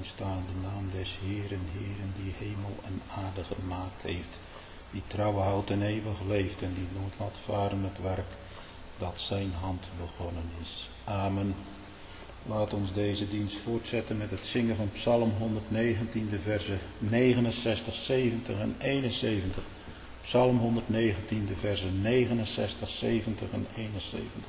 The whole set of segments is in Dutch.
staan de naam des Heeren, die hemel en aarde gemaakt heeft, die trouw houdt en eeuwig leeft en die nooit laat varen het werk dat zijn hand begonnen is. Amen. Laat ons deze dienst voortzetten met het zingen van Psalm 119, de versen 69, 70 en 71. Psalm 119, de versen 69, 70 en 71.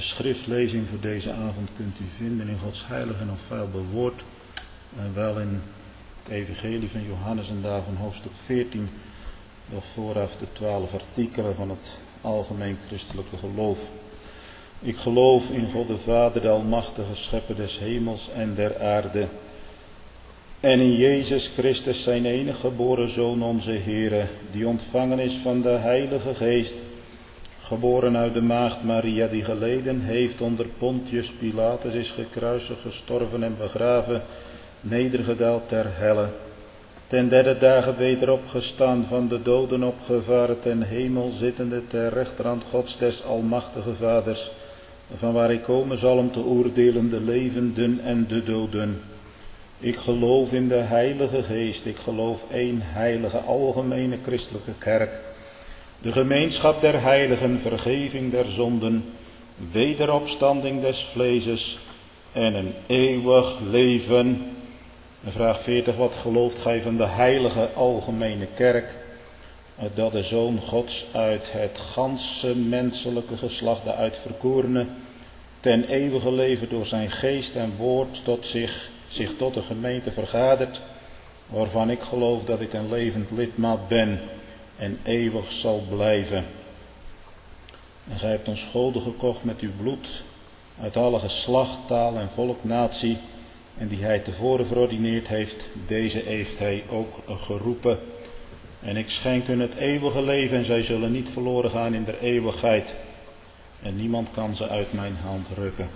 schriftlezing voor deze avond kunt u vinden in Gods heilig en onfeilbaar woord. En wel in het evangelie van Johannes en daarvan hoofdstuk 14. Nog vooraf de 12 artikelen van het algemeen christelijke geloof. Ik geloof in God de Vader, de almachtige schepper des hemels en der aarde. En in Jezus Christus zijn enige geboren Zoon onze Heere, die ontvangen is van de Heilige Geest, geboren uit de maagd Maria, die geleden heeft onder Pontius Pilatus, is gekruisigd, gestorven en begraven, nedergedaald ter helle. Ten derde dagen weder opgestaan, van de doden opgevaren, ten hemel zittende ter rechterhand Gods des almachtige Vaders, van waar ik komen zal om te oordelen de levenden en de doden. Ik geloof in de Heilige Geest, ik geloof één heilige algemene christelijke kerk, de gemeenschap der heiligen, vergeving der zonden, wederopstanding des vleeses en een eeuwig leven. En vraag 40, wat gelooft gij van de heilige algemene kerk? Dat de Zoon Gods uit het ganse menselijke geslacht, de uitverkorene, ten eeuwige leven door zijn geest en woord tot zich tot de gemeente vergadert, waarvan ik geloof dat ik een levend lidmaat ben en eeuwig zal blijven. En gij hebt ons goden gekocht met uw bloed, uit alle geslacht, taal en volk, natie, en die hij tevoren verordineerd heeft, deze heeft hij ook geroepen. En ik schenk hun het eeuwige leven en zij zullen niet verloren gaan in der eeuwigheid. En niemand kan ze uit mijn hand rukken.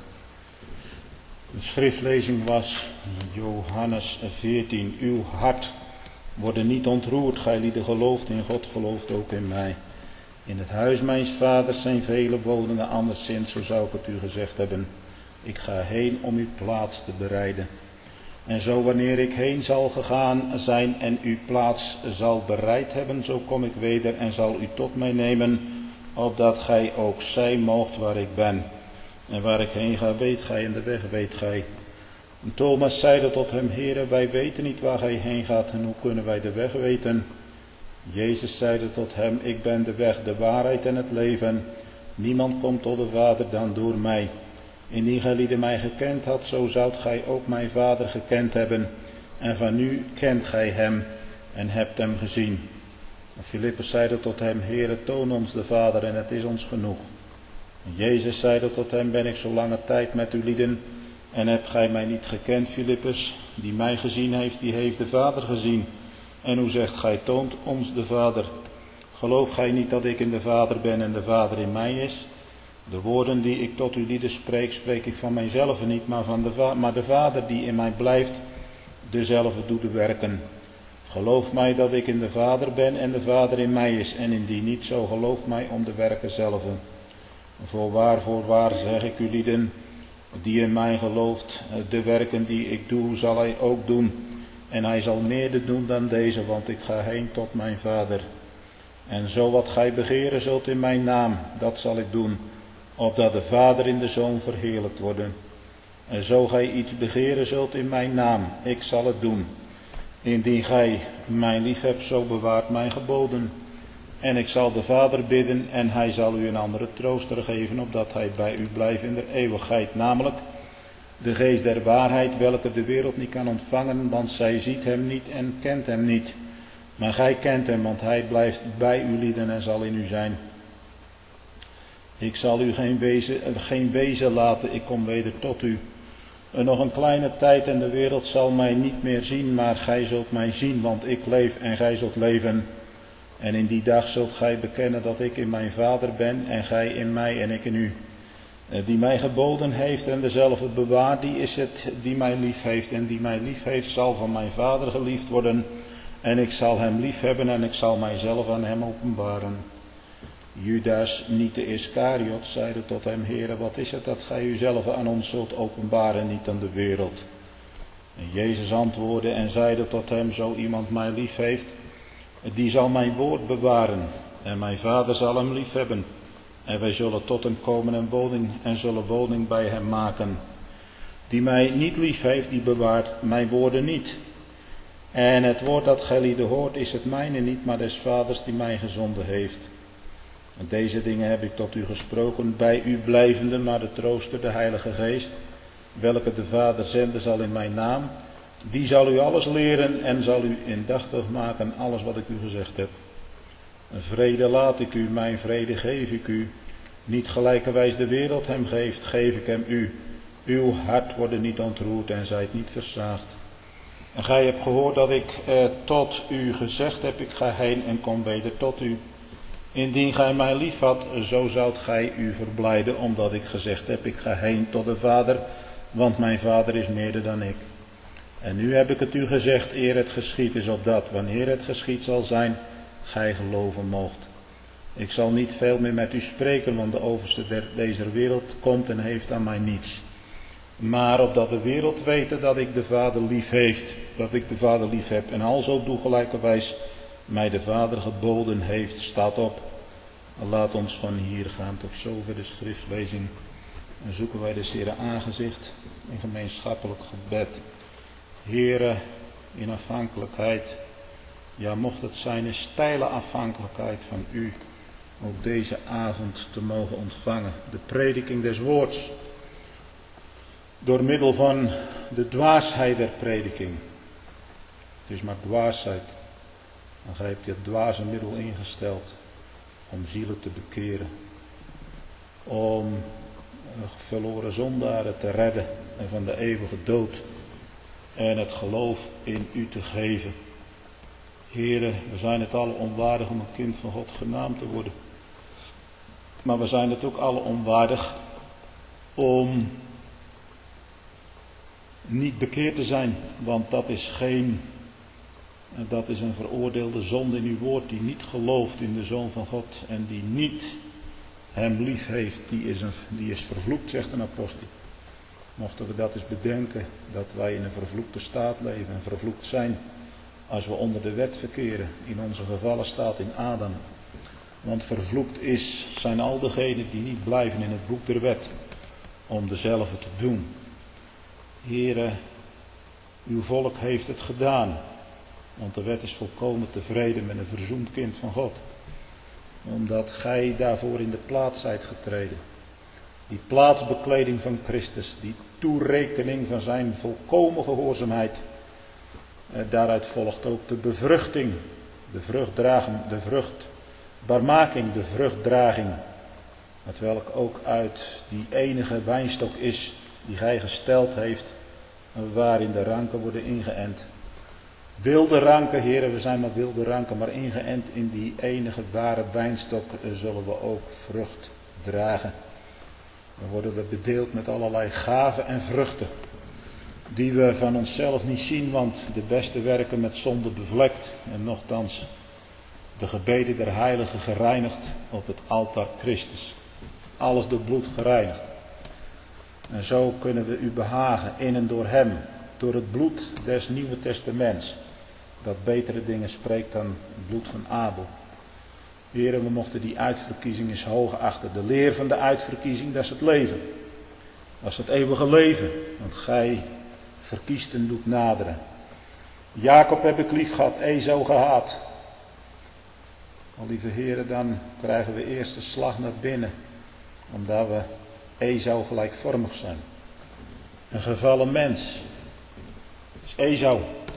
De schriftlezing was Johannes 14. Uw hart wordt niet ontroerd, gij lieden gelooft in God, gelooft ook in mij. In het huis mijns vaders zijn vele woningen, anderszins zo zou ik het u gezegd hebben. Ik ga heen om uw plaats te bereiden. En zo wanneer ik heen zal gegaan zijn en uw plaats zal bereid hebben, zo kom ik weder en zal u tot mij nemen, opdat gij ook zijn moogt waar ik ben. En waar ik heen ga, weet gij, en de weg weet gij. En Thomas zeide tot hem, Heere, wij weten niet waar gij heen gaat, en hoe kunnen wij de weg weten? Jezus zeide tot hem, ik ben de weg, de waarheid en het leven. Niemand komt tot de Vader dan door mij. Indien gij lieden mij gekend had, zo zoudt gij ook mijn Vader gekend hebben. En van nu kent gij hem en hebt hem gezien. En Filippus zeide tot hem, Heere, toon ons de Vader en het is ons genoeg. En Jezus zeide tot hem, ben ik zo lange tijd met u lieden en hebt gij mij niet gekend, Filippus? Die mij gezien heeft, die heeft de Vader gezien. En hoe zegt gij, toont ons de Vader? Gelooft gij niet dat ik in de Vader ben en de Vader in mij is? De woorden die ik tot u lieden spreek, spreek ik van mijzelf niet, maar de Vader die in mij blijft, dezelfde doet de werken. Geloof mij dat ik in de Vader ben en de Vader in mij is, en indien niet, zo geloof mij om de werken zelf. Voorwaar zeg ik u lieden, die in mij gelooft, de werken die ik doe, zal hij ook doen. En hij zal meer doen dan deze, want ik ga heen tot mijn Vader. En zo wat gij begeren zult in mijn naam, dat zal ik doen, opdat de Vader in de Zoon verheerlijkt worden. En zo gij iets begeren zult in mijn naam, ik zal het doen. Indien gij mij lief hebt, zo bewaart mijn geboden. En ik zal de Vader bidden en hij zal u een andere trooster geven, opdat hij bij u blijft in de eeuwigheid, namelijk de geest der waarheid, welke de wereld niet kan ontvangen, want zij ziet hem niet en kent hem niet. Maar gij kent hem, want hij blijft bij u lieden en zal in u zijn. Ik zal u geen wezen laten, ik kom weder tot u. En nog een kleine tijd en de wereld zal mij niet meer zien, maar gij zult mij zien, want ik leef en gij zult leven. En in die dag zult gij bekennen dat ik in mijn Vader ben en gij in mij en ik in u. Die mij geboden heeft en dezelfde bewaart, die is het die mij lief heeft. En die mij lief heeft zal van mijn Vader geliefd worden. En ik zal hem lief hebben en ik zal mijzelf aan hem openbaren. Judas, niet de Iskariot, zeide tot hem, Heere, wat is het dat gij uzelf aan ons zult openbaren, niet aan de wereld? En Jezus antwoordde en zeide tot hem, zo iemand mij lief heeft, die zal mijn woord bewaren. En mijn Vader zal hem lief hebben. En wij zullen tot hem komen en zullen woning bij hem maken. Die mij niet lief heeft, die bewaart mijn woorden niet. En het woord dat gij lieden hoort, is het mijne niet, maar des Vaders die mij gezonden heeft. En deze dingen heb ik tot u gesproken, bij u blijvende, maar de trooster, de Heilige Geest, welke de Vader zenden zal in mijn naam, die zal u alles leren en zal u indachtig maken alles wat ik u gezegd heb. Een vrede laat ik u, mijn vrede geef ik u. Niet gelijkerwijs de wereld hem geeft, geef ik hem u. Uw hart wordt niet ontroerd en zijt niet versaagd. En gij hebt gehoord dat ik tot u gezegd heb, ik ga heen en kom weder tot u. Indien gij mij lief had, zo zoudt gij u verblijden, omdat ik gezegd heb, ik ga heen tot de Vader, want mijn Vader is meerder dan ik. En nu heb ik het u gezegd, eer het geschied is, opdat, wanneer het geschied zal zijn, gij geloven moogt. Ik zal niet veel meer met u spreken, want de overste deze wereld komt en heeft aan mij niets. Maar opdat de wereld wete dat ik de Vader lief heeft, dat ik de Vader lief heb en alzo doe gelijkerwijs mij de Vader geboden heeft, staat op. Laat ons van hier gaan tot zover de schriftlezing. En zoeken wij de Heere aangezicht in gemeenschappelijk gebed. Heere, in afhankelijkheid, ja mocht het zijn een steile afhankelijkheid van u, ook deze avond te mogen ontvangen. De prediking des woords. Door middel van de dwaasheid der prediking. Het is maar dwaasheid. En gij hebt dit dwaze middel ingesteld om zielen te bekeren. Om verloren zondaren te redden en van de eeuwige dood. En het geloof in u te geven. Heere, we zijn het alle onwaardig om een kind van God genaamd te worden. Maar we zijn het ook alle onwaardig om niet bekeerd te zijn. Want dat is een veroordeelde zonde in uw woord, die niet gelooft in de Zoon van God en die niet hem lief heeft, die is vervloekt, zegt een apostel. Mochten we dat eens bedenken, dat wij in een vervloekte staat leven en vervloekt zijn als we onder de wet verkeren, in onze gevallen staat in Adam. Want vervloekt zijn al degenen die niet blijven in het boek der wet, om dezelfde te doen. Heere, uw volk heeft het gedaan, want de wet is volkomen tevreden met een verzoend kind van God. Omdat gij daarvoor in de plaats zijt getreden. Die plaatsbekleding van Christus, die toerekening van zijn volkomen gehoorzaamheid. Daaruit volgt ook de bevruchting, de vruchtbaarmaking, de vruchtdraging. Het welk ook uit die enige wijnstok is die gij gesteld heeft, waarin de ranken worden ingeënt. Wilde ranken, heren, we zijn maar wilde ranken, maar ingeënt in die enige ware wijnstok zullen we ook vrucht dragen. Dan worden we bedeeld met allerlei gaven en vruchten, die we van onszelf niet zien, want de beste werken met zonde bevlekt en nochtans de gebeden der heiligen gereinigd op het altaar Christus. Alles door bloed gereinigd. En zo kunnen we u behagen in en door hem, door het bloed des Nieuwe Testaments, dat betere dingen spreekt dan het bloed van Abel. Heren, we mochten die uitverkiezing eens hoog achten. De leer van de uitverkiezing, dat is het leven. Dat is het eeuwige leven, want gij verkiest en doet naderen. Jacob heb ik lief gehad, Esau gehaat. Al lieve heren, dan krijgen we eerst de slag naar binnen, omdat we Esau gelijkvormig zijn. Een gevallen mens is Esau,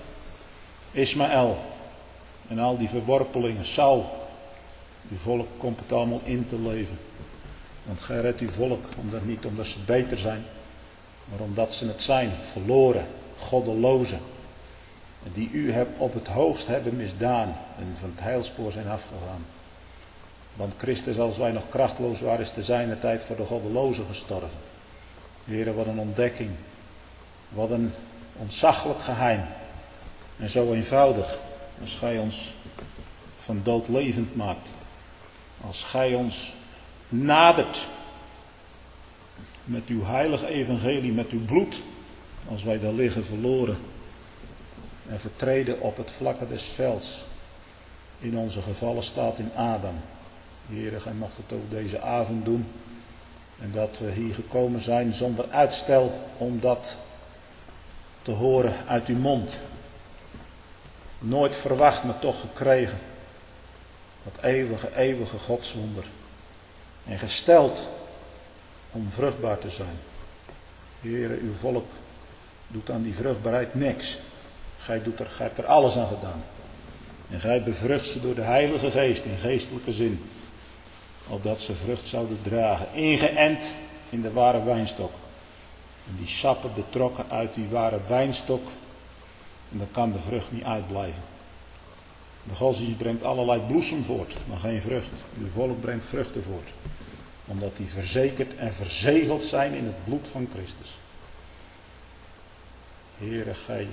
Ismaël en al die verworpelingen, Saul. Uw volk komt het allemaal in te leven. Want gij redt uw volk niet omdat ze beter zijn, maar omdat ze het zijn, verloren, goddelozen. Die u hebt op het hoogst hebben misdaan en van het heilspoor zijn afgegaan. Want Christus, als wij nog krachtloos waren, is te zijner tijd voor de goddelozen gestorven. Heren, wat een ontdekking. Wat een ontzaglijk geheim. En zo eenvoudig als gij ons van dood levend maakt. Als gij ons nadert met uw heilige evangelie, met uw bloed. Als wij daar liggen verloren en vertreden op het vlakke des velds. In onze gevallen staat in Adam. Heere, gij mocht het ook deze avond doen. En dat we hier gekomen zijn zonder uitstel om dat te horen uit uw mond. Nooit verwacht, maar toch gekregen. Dat eeuwige, eeuwige godswonder. en gesteld om vruchtbaar te zijn. Heere, uw volk doet aan die vruchtbaarheid niks. Gij hebt er alles aan gedaan. En gij bevrucht ze door de Heilige Geest in geestelijke zin. Opdat ze vrucht zouden dragen. Ingeënt in de ware wijnstok. En die sappen betrokken uit die ware wijnstok. En dan kan de vrucht niet uitblijven. De godsdienst brengt allerlei bloesem voort, maar geen vrucht. Uw volk brengt vruchten voort. Omdat die verzekerd en verzegeld zijn in het bloed van Christus. Heere, gij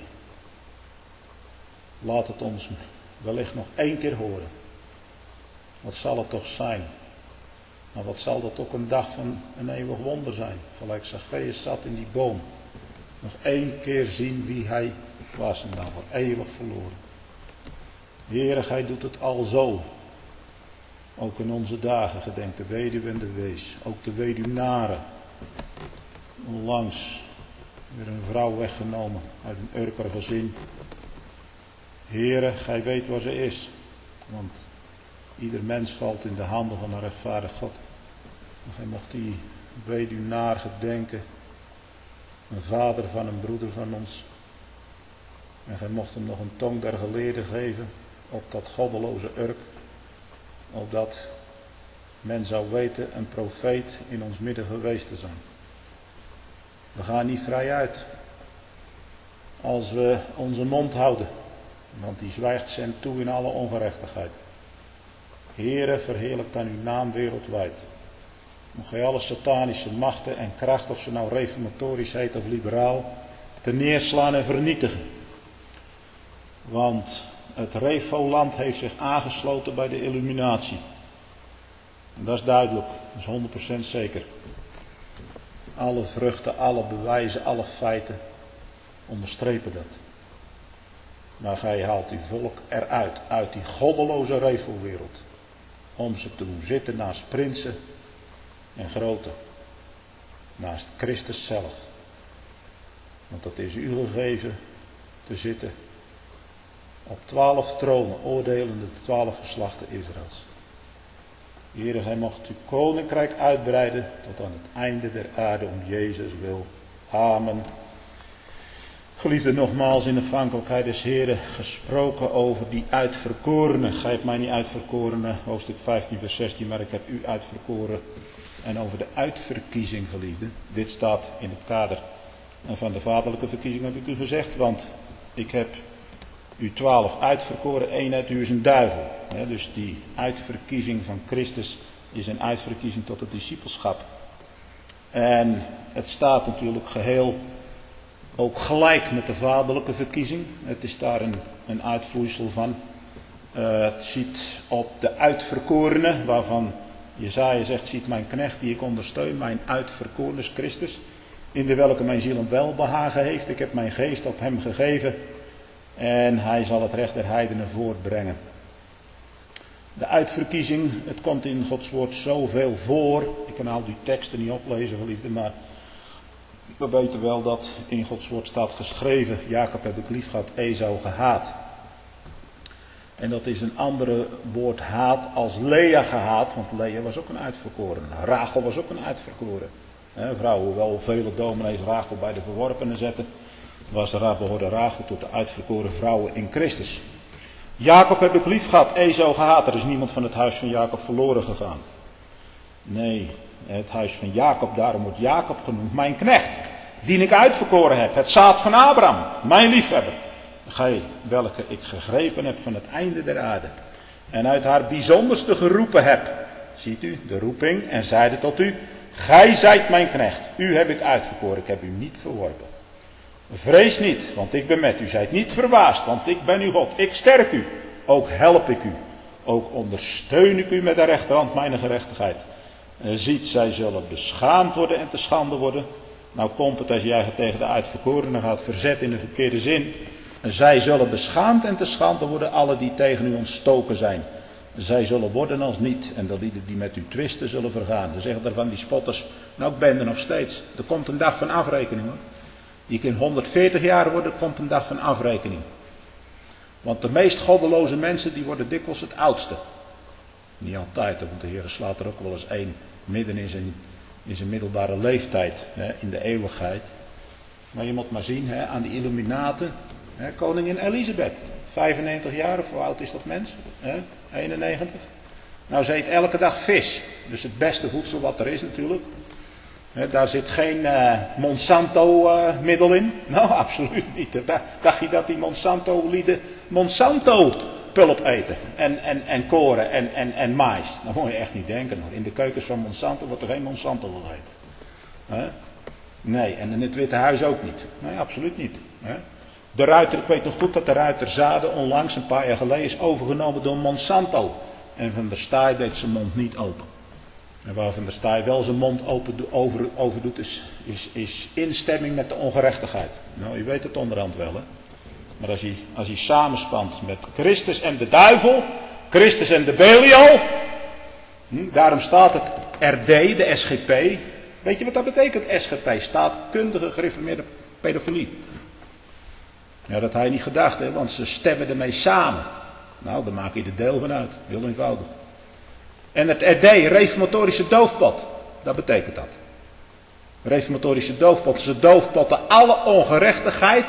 laat het ons wellicht nog 1 keer horen. Wat zal het toch zijn? Maar wat zal dat ook een dag van een eeuwig wonder zijn? Gelijk Zacchaeus zat in die boom. Nog 1 keer zien wie hij was en dan voor eeuwig verloren. Heere, gij doet het al zo. Ook in onze dagen gedenkt de weduwe en de wees. Ook de weduwnaren. Onlangs weer een vrouw weggenomen uit een Urker gezin. Heere, gij weet waar ze is. Want ieder mens valt in de handen van een rechtvaardig God. En gij mocht die weduwnaar gedenken. Een vader van een broeder van ons. En gij mocht hem nog een tong der geleerden geven. Op dat goddeloze Urk. Opdat men zou weten een profeet in ons midden geweest te zijn. We gaan niet vrij uit. Als we onze mond houden. Want die zwijgt zijn toe in alle ongerechtigheid. Heere, verheerlijk dan uw naam wereldwijd. Mocht gij alle satanische machten en kracht, of ze nou reformatorisch heet of liberaal, te neerslaan en vernietigen. Want het Refoland heeft zich aangesloten bij de Illuminatie. En dat is duidelijk, dat is 100% zeker. Alle vruchten, alle bewijzen, alle feiten onderstrepen dat. Maar gij haalt uw volk eruit, uit die goddeloze Refowereld. Om ze te doen zitten naast prinsen en groten. Naast Christus zelf. Want dat is u gegeven te zitten op 12 tronen, oordelende de 12 geslachten Israëls. Heere, gij mocht uw koninkrijk uitbreiden tot aan het einde der aarde om Jezus wil. Amen. Geliefde, nogmaals in afhankelijkheid des Heeren gesproken over die uitverkorenen. Gij hebt mij niet uitverkorenen, hoofdstuk 15 vers 16, maar ik heb u uitverkoren. En over de uitverkiezing, geliefde. Dit staat in het kader van de vaderlijke verkiezing, heb ik u gezegd. Want ik heb u 12 uitverkoren, 1 uit u is een duivel. Dus die uitverkiezing van Christus is een uitverkiezing tot het discipelschap. En het staat natuurlijk geheel ook gelijk met de vaderlijke verkiezing. Het is daar een uitvloeisel van. Het ziet op de uitverkorene, waarvan Jesaja zegt, ziet mijn knecht die ik ondersteun, mijn uitverkorene is Christus, in de welke mijn ziel een welbehagen heeft. Ik heb mijn geest op hem gegeven en hij zal het recht der heidenen voortbrengen. De uitverkiezing, het komt in Gods woord zoveel voor. Ik kan al die teksten niet oplezen, geliefde, maar we weten wel dat in Gods woord staat geschreven, Jacob heb ik lief gehad, Esau gehaat. En dat is een andere woord haat als Lea gehaat, want Lea was ook een uitverkoren. Rachel was ook een uitverkoren. Vrouwen, hoewel vele dominees Rachel bij de verworpenen zetten, behoorde Rachel tot de uitverkoren vrouwen in Christus. Jacob heb ik lief gehad, Esau gehaat. Er is niemand van het huis van Jacob verloren gegaan. Nee, het huis van Jacob, daarom wordt Jacob genoemd, mijn knecht, die ik uitverkoren heb. Het zaad van Abraham, mijn liefhebber. Gij, welke ik gegrepen heb van het einde der aarde. En uit haar bijzonderste geroepen heb. Ziet u, de roeping, en zeide tot u, gij zijt mijn knecht, u heb ik uitverkoren, ik heb u niet verworpen. Vrees niet, want ik ben met u. Zijt niet verbaasd, want ik ben uw God. Ik sterk u, ook help ik u. Ook ondersteun ik u met de rechterhand mijn gerechtigheid. Ziet, zij zullen beschaamd worden en te schande worden. Nou komt het als jij tegen de uitverkorenen gaat verzet in de verkeerde zin. Zij zullen beschaamd en te schande worden, alle die tegen u ontstoken zijn. Zij zullen worden als niet. En de lieden die met u twisten zullen vergaan. Dan zeggen er van die spotters, nou ik ben er nog steeds. Er komt een dag van afrekening hoor. Die kan 140 jaar worden, komt een dag van afrekening. Want de meest goddeloze mensen, die worden dikwijls het oudste. Niet altijd, want de Heer slaat er ook wel eens één midden in zijn middelbare leeftijd, in de eeuwigheid. Maar je moet maar zien, aan die Illuminaten, koningin Elisabeth, 95 jaar, of hoe oud is dat mens? 91. Nou, ze eet elke dag vis, dus het beste voedsel wat er is natuurlijk. Daar zit geen Monsanto-middel in. Nou, absoluut niet. Dacht je dat die Monsanto-lieden Monsanto-pulp eten? En koren en maïs. Dat moet je echt niet denken. Maar in de keukens van Monsanto wordt er geen Monsanto gegeten. Nee, en in het Witte Huis ook niet. Nee, absoluut niet. De Ruiter, ik weet nog goed dat de Ruiter Zaden onlangs, een paar jaar geleden, is overgenomen door Monsanto. En Van der Staaij deed zijn mond niet open. En waar Van der Staaij wel zijn mond over doet, is instemming met de ongerechtigheid. Nou, je weet het onderhand wel, hè. Maar als hij samenspant met Christus en de duivel, Christus en de Belial, daarom staat het RD, de SGP. Weet je wat dat betekent, SGP? Staatkundige gereformeerde pedofilie. Ja, dat had je niet gedacht, hè, want ze stemmen ermee samen. Nou, daar maak je er deel van uit. Heel eenvoudig. En het RD, reformatorische doofpot. Dat betekent dat. Reformatorische doofpot. Ze doofpotten alle ongerechtigheid.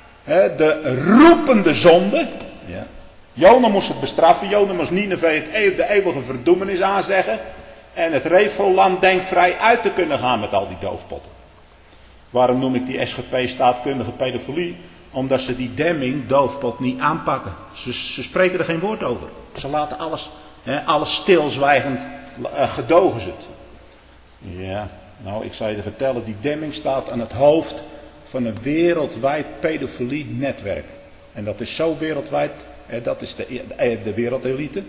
De roepende zonde. Ja. Jona moest het bestraffen. Jona moest Nineve de eeuwige verdoemenis aanzeggen. En het Refoland denkt vrij uit te kunnen gaan met al die doofpotten. Waarom noem ik die SGP staatkundige pedofilie? Omdat ze die Demming, doofpot, niet aanpakken. Ze spreken er geen woord over. Ze laten alles stilzwijgend gedogen ze het. Ja, nou ik zal je vertellen, die Demming staat aan het hoofd van een wereldwijd pedofilie-netwerk. En dat is zo wereldwijd, dat is de wereldelite.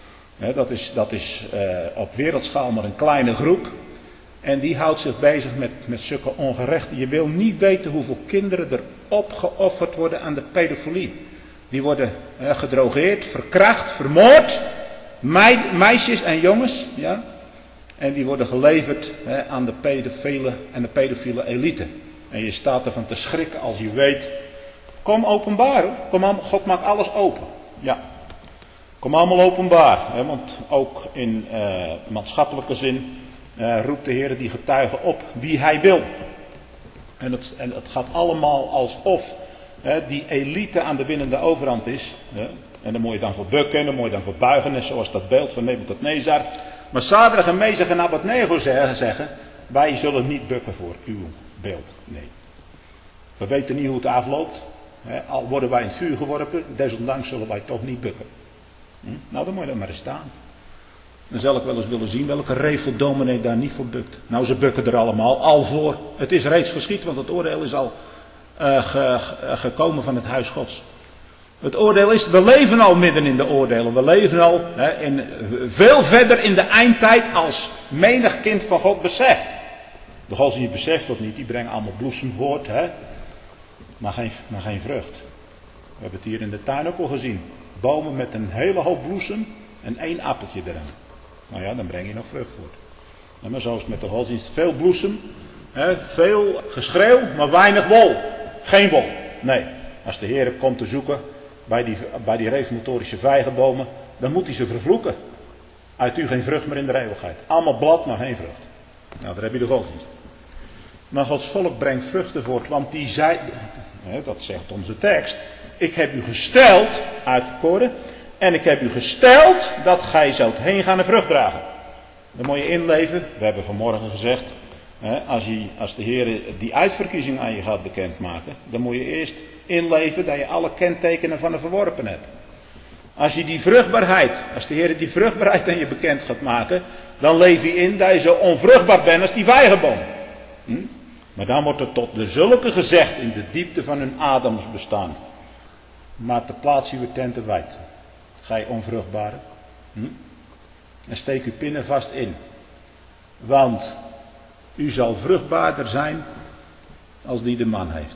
Dat is op wereldschaal maar een kleine groep. En die houdt zich bezig met zulke ongerechten. Je wil niet weten hoeveel kinderen er opgeofferd worden aan de pedofilie. Die worden gedrogeerd, verkracht, vermoord. Meisjes en jongens. Ja? En die worden geleverd aan de pedofiele elite. En je staat ervan te schrikken als je weet. Kom openbaar. Kom, God maakt alles open. Ja. Kom allemaal openbaar. Want ook in maatschappelijke zin roept de Heer die getuigen op wie hij wil. En het gaat allemaal alsof die elite aan de winnende overhand is. En daar moet je dan voor bukken, daar moet je dan voor buigen. Zoals dat beeld van Nebukadnezar. Maar Sadrach en Mesach en Abednego zeggen, wij zullen niet bukken voor uw beeld. Nee. We weten niet hoe het afloopt. Al worden wij in het vuur geworpen, desondanks zullen wij toch niet bukken. Nou, dan moet je dat maar eens staan. Dan zal ik wel eens willen zien welke refeldominee daar niet voor bukt. Nou, ze bukken er allemaal al voor. Het is reeds geschied, want het oordeel is al gekomen van het huis Gods. Het oordeel is, we leven al midden in de oordelen. We leven al veel verder in de eindtijd als menig kind van God beseft. De godsdienst beseft dat niet, die brengen allemaal bloesem voort, maar geen vrucht. We hebben het hier in de tuin ook al gezien. Bomen met een hele hoop bloesem en 1 appeltje eraan. Nou ja, dan breng je nog vrucht voort. Maar zo is het met de godsdienst. Veel bloesem, veel geschreeuw, maar weinig wol. Geen wol. Nee, als de Heer komt te zoeken bij die reformatorische vijgenbomen, dan moet hij ze vervloeken. Uit u geen vrucht meer in de eeuwigheid. Allemaal blad, maar geen vrucht. Nou, daar heb je de godsdienst. Maar Gods volk brengt vruchten voort, want die zei, dat zegt onze tekst, ik heb u gesteld, uitverkoren, en ik heb u gesteld dat gij zult heen gaan en vrucht dragen. Dan moet je inleven. We hebben vanmorgen gezegd, als de Heer die uitverkiezing aan je gaat bekendmaken, dan moet je eerst inleven dat je alle kentekenen van de verworpen hebt. Als de Heer die vruchtbaarheid aan je bekend gaat maken, dan leef je in dat je zo onvruchtbaar bent als die vijgenboom. Maar dan wordt er tot de zulke gezegd in de diepte van hun Adams bestaan. Maar te plaats uw tenten wijd. Gij onvruchtbare. En steek uw pinnen vast in. Want u zal vruchtbaarder zijn als die de man heeft.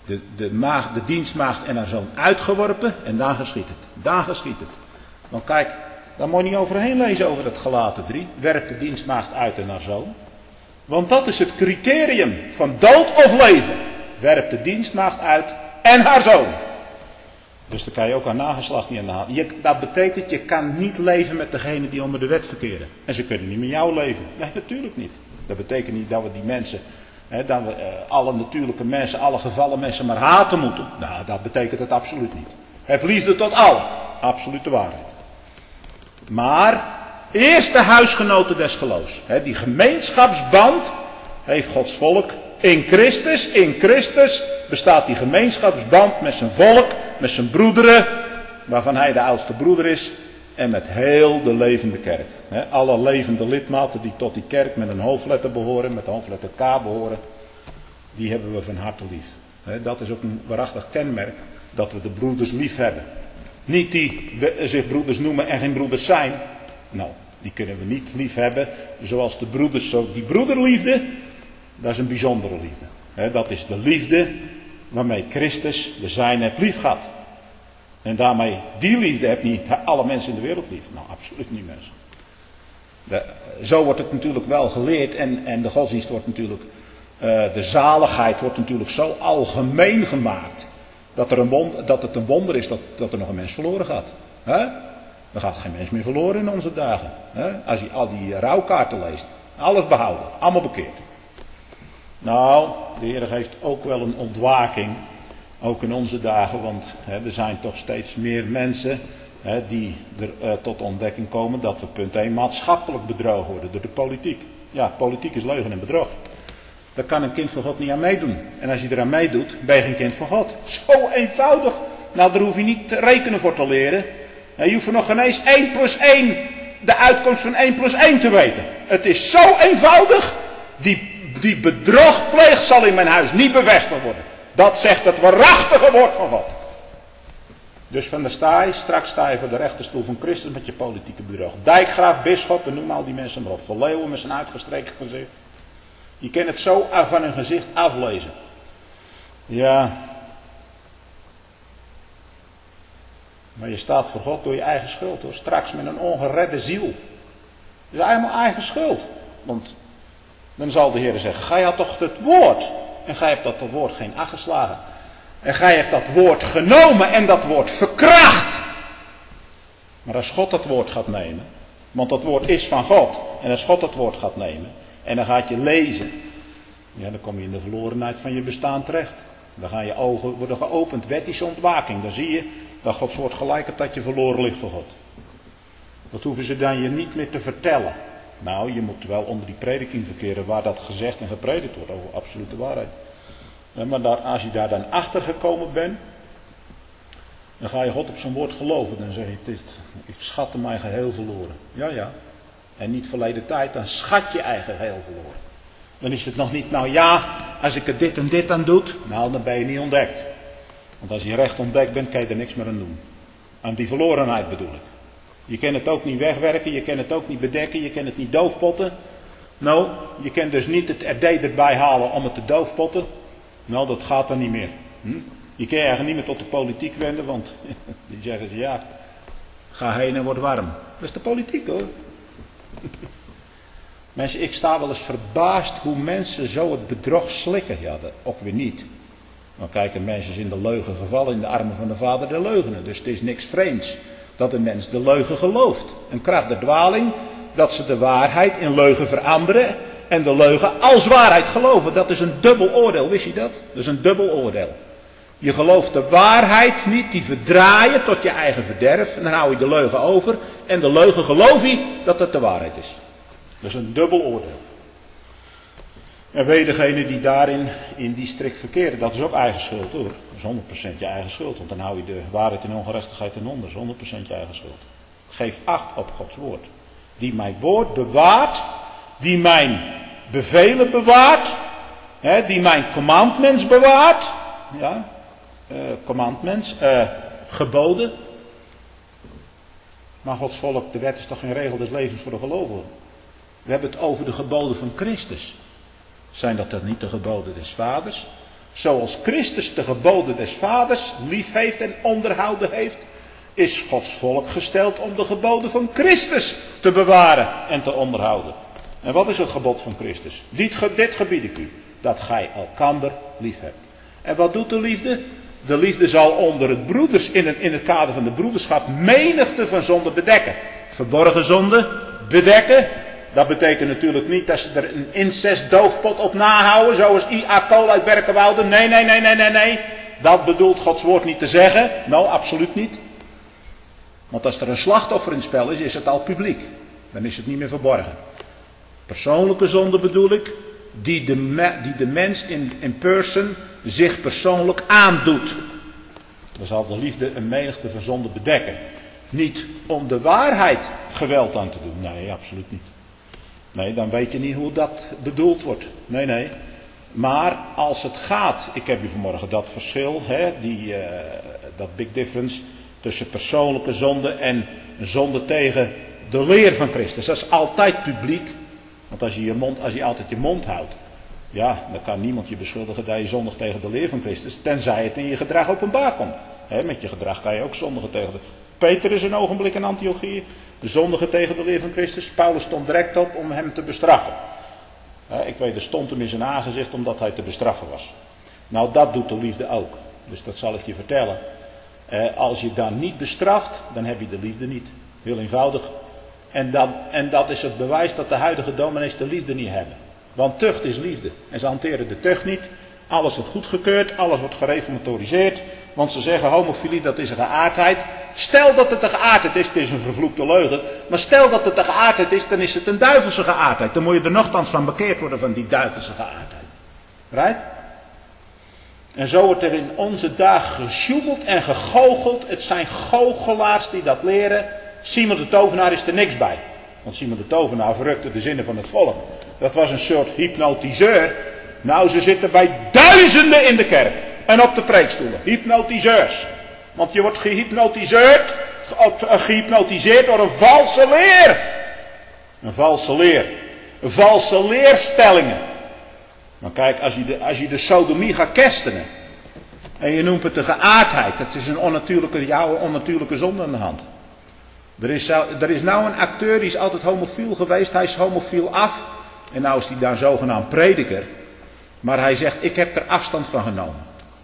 De dienstmaagd en haar zoon uitgeworpen en daar geschiet het. Daar geschiet het. Want kijk, daar moet je niet overheen lezen over dat Galaten 3. Werpt de dienstmaagd uit en haar zoon. Want dat is het criterium van dood of leven. Werpt de dienstmaagd uit en haar zoon. Dus dan kan je ook haar nageslacht niet aan de hand. Dat betekent, je kan niet leven met degenen die onder de wet verkeren. En ze kunnen niet met jou leven. Nee, natuurlijk niet. Dat betekent niet dat we die mensen, dat we alle natuurlijke mensen, alle gevallen mensen maar haten moeten. Nou, dat betekent het absoluut niet. Heb liefde tot allen. Absolute waarheid. Maar, eerst de huisgenoten des geloofs. Die gemeenschapsband heeft Gods volk in Christus. In Christus bestaat die gemeenschapsband met zijn volk, met zijn broederen, waarvan hij de oudste broeder is, en met heel de levende kerk. Alle levende lidmaten die tot die kerk met een hoofdletter behoren, met de hoofdletter K behoren, die hebben we van harte lief. Dat is ook een waarachtig kenmerk, dat we de broeders lief hebben. Niet die zich broeders noemen en geen broeders zijn. Nou, die kunnen we niet lief hebben zoals de broeders. Zo die broederliefde, dat is een bijzondere liefde. Dat is de liefde waarmee Christus de zijne heeft lief gehad. En daarmee, die liefde heeft niet alle mensen in de wereld lief. Nou, absoluut niet mensen. Zo wordt het natuurlijk wel geleerd en de godsdienst wordt natuurlijk, de zaligheid wordt natuurlijk zo algemeen gemaakt. Dat het een wonder is dat er nog een mens verloren gaat. Er gaat geen mens meer verloren in onze dagen. Als je al die rouwkaarten leest. Alles behouden. Allemaal bekeerd. Nou, de Heer geeft ook wel een ontwaking. Ook in onze dagen. Want er zijn toch steeds meer mensen die er tot ontdekking komen dat we punt 1 maatschappelijk bedrogen worden door de politiek. Ja, politiek is leugen en bedrog. Daar kan een kind van God niet aan meedoen. En als je eraan meedoet, ben je geen kind van God. Zo eenvoudig. Nou, daar hoef je niet rekenen voor te leren. Je hoeft er nog geen eens 1 plus 1, de uitkomst van 1 plus 1 te weten. Het is zo eenvoudig. Die bedrogpleeg zal in mijn huis niet bevestigd worden. Dat zegt het waarachtige woord van God. Dus van de straks sta je voor de rechterstoel van Christus met je politieke bedrog. Dijkgraaf, bisschop en noem al die mensen maar op. Van Leeuwen met zijn uitgestrekt gezicht. Je kan het zo van hun gezicht aflezen. Ja. Maar je staat voor God door je eigen schuld hoor. Straks met een ongeredde ziel. Dat is helemaal eigen schuld. Want dan zal de Heer zeggen, gij had toch het woord. En gij hebt dat woord geen acht geslagen. En gij hebt dat woord genomen en dat woord verkracht. Maar als God dat woord gaat nemen. Want dat woord is van God. En als God dat woord gaat nemen. En dan gaat je lezen. Ja, dan kom je in de verlorenheid van je bestaan terecht. Dan gaan je ogen worden geopend. Wettische ontwaking. Dan zie je dat Gods woord gelijk hebt dat je verloren ligt voor God. Dat hoeven ze dan je niet meer te vertellen. Nou, je moet wel onder die prediking verkeren waar dat gezegd en gepredikt wordt over absolute waarheid. Maar als je daar dan achter gekomen bent, dan ga je God op zijn woord geloven. Dan zeg je, ik schatte mij geheel verloren. Ja. En niet verleden tijd, dan schat je eigen geheel verloren. Dan is het nog niet, nou ja, als ik er dit en dit aan doe, nou dan ben je niet ontdekt. Want als je recht ontdekt bent, kan je er niks meer aan doen. Aan die verlorenheid bedoel ik. Je kan het ook niet wegwerken, je kan het ook niet bedekken, je kan het niet doofpotten. Nou, je kan dus niet het RD erbij halen om het te doofpotten. Nou, dat gaat dan niet meer. Je kan je eigenlijk niet meer tot de politiek wenden, want die zeggen ze ja, ga heen en word warm. Dat is de politiek hoor. Mensen, ik sta wel eens verbaasd hoe mensen zo het bedrog slikken. Ja, dat ook weer niet. Dan kijken mensen in de leugen gevallen in de armen van de vader der leugenen. Dus het is niks vreemds dat een mens de leugen gelooft. Een kracht der dwaling, dat ze de waarheid in leugen veranderen en de leugen als waarheid geloven. Dat is een dubbel oordeel, wist je dat? Dat is een dubbel oordeel. Je gelooft de waarheid niet, die verdraai je tot je eigen verderf. En dan hou je de leugen over. En de leugen geloof je dat het de waarheid is. Dat is een dubbel oordeel. En weet degene die daarin in die strik verkeren, dat is ook eigen schuld hoor. Dat is 100% je eigen schuld. Want dan hou je de waarheid en ongerechtigheid in onder. Dat is 100% je eigen schuld. Geef acht op Gods woord. Die mijn woord bewaart. Die mijn bevelen bewaart. Die mijn commandments bewaart. Ja. Commandments. Geboden. Maar Gods volk, de wet is toch geen regel des levens voor de gelovigen. We hebben het over de geboden van Christus. Zijn dat dan niet de geboden des vaders? Zoals Christus de geboden des vaders lief heeft en onderhouden heeft, is Gods volk gesteld om de geboden van Christus te bewaren en te onderhouden. En wat is het gebod van Christus? Dit gebied ik u, dat gij elkander lief hebt. En wat doet de liefde? De liefde zal onder het broeders, in het kader van de broederschap, menigte van zonden bedekken. Verborgen zonden bedekken. Dat betekent natuurlijk niet dat ze er een incestdoofpot op nahouden, zoals I.A. Kool uit Berkenwoude. Nee. Dat bedoelt Gods woord niet te zeggen. Nou, absoluut niet. Want als er een slachtoffer in het spel is het al publiek. Dan is het niet meer verborgen. Persoonlijke zonde bedoel ik, die de mens in person zich persoonlijk aandoet. Dan zal de liefde een menigte van zonden bedekken. Niet om de waarheid geweld aan te doen. Nee, absoluut niet. Nee, dan weet je niet hoe dat bedoeld wordt. Nee. Maar als het gaat, ik heb u vanmorgen dat verschil, dat big difference tussen persoonlijke zonde en zonde tegen de leer van Christus. Dat is altijd publiek. Want als je altijd je mond houdt, ja, dan kan niemand je beschuldigen dat je zondigt tegen de leer van Christus, tenzij het in je gedrag openbaar komt. Met je gedrag kan je ook zondigen tegen de... Peter is een ogenblik in Antiochië, zondigen tegen de leer van Christus. Paulus stond direct op om hem te bestraffen. Ik weet, er stond hem in zijn aangezicht omdat hij te bestraffen was. Nou, dat doet de liefde ook. Dus dat zal ik je vertellen. Als je dan niet bestraft, dan heb je de liefde niet. Heel eenvoudig. En dat is het bewijs dat de huidige dominees de liefde niet hebben. Want tucht is liefde. En ze hanteren de tucht niet. Alles wordt goedgekeurd, alles wordt gereformatoriseerd. Want ze zeggen homofilie, dat is een geaardheid. Stel dat het een geaardheid is, het is een vervloekte leugen. Maar stel dat het een geaardheid is, dan is het een duivelse geaardheid. Dan moet je er nochtans van bekeerd worden van die duivelse geaardheid. Right? En zo wordt er in onze dagen gesjoemeld en gegoocheld. Het zijn goochelaars die dat leren. Simon de tovenaar is er niks bij. Want Simon de tovenaar verrukte de zinnen van het volk. Dat was een soort hypnotiseur. Nou, ze zitten bij duizenden in de kerk. En op de preekstoelen. Hypnotiseurs. Want je wordt gehypnotiseerd door een valse leer. Een valse leer. Valse leerstellingen. Maar kijk, als je de sodomie gaat kerstenen. En je noemt het de geaardheid. Het is een onnatuurlijke zonde aan de hand. Er is nou een acteur, die is altijd homofiel geweest. Hij is homofiel af. En nou is hij daar zogenaamd prediker. Maar hij zegt, ik heb er afstand van genomen.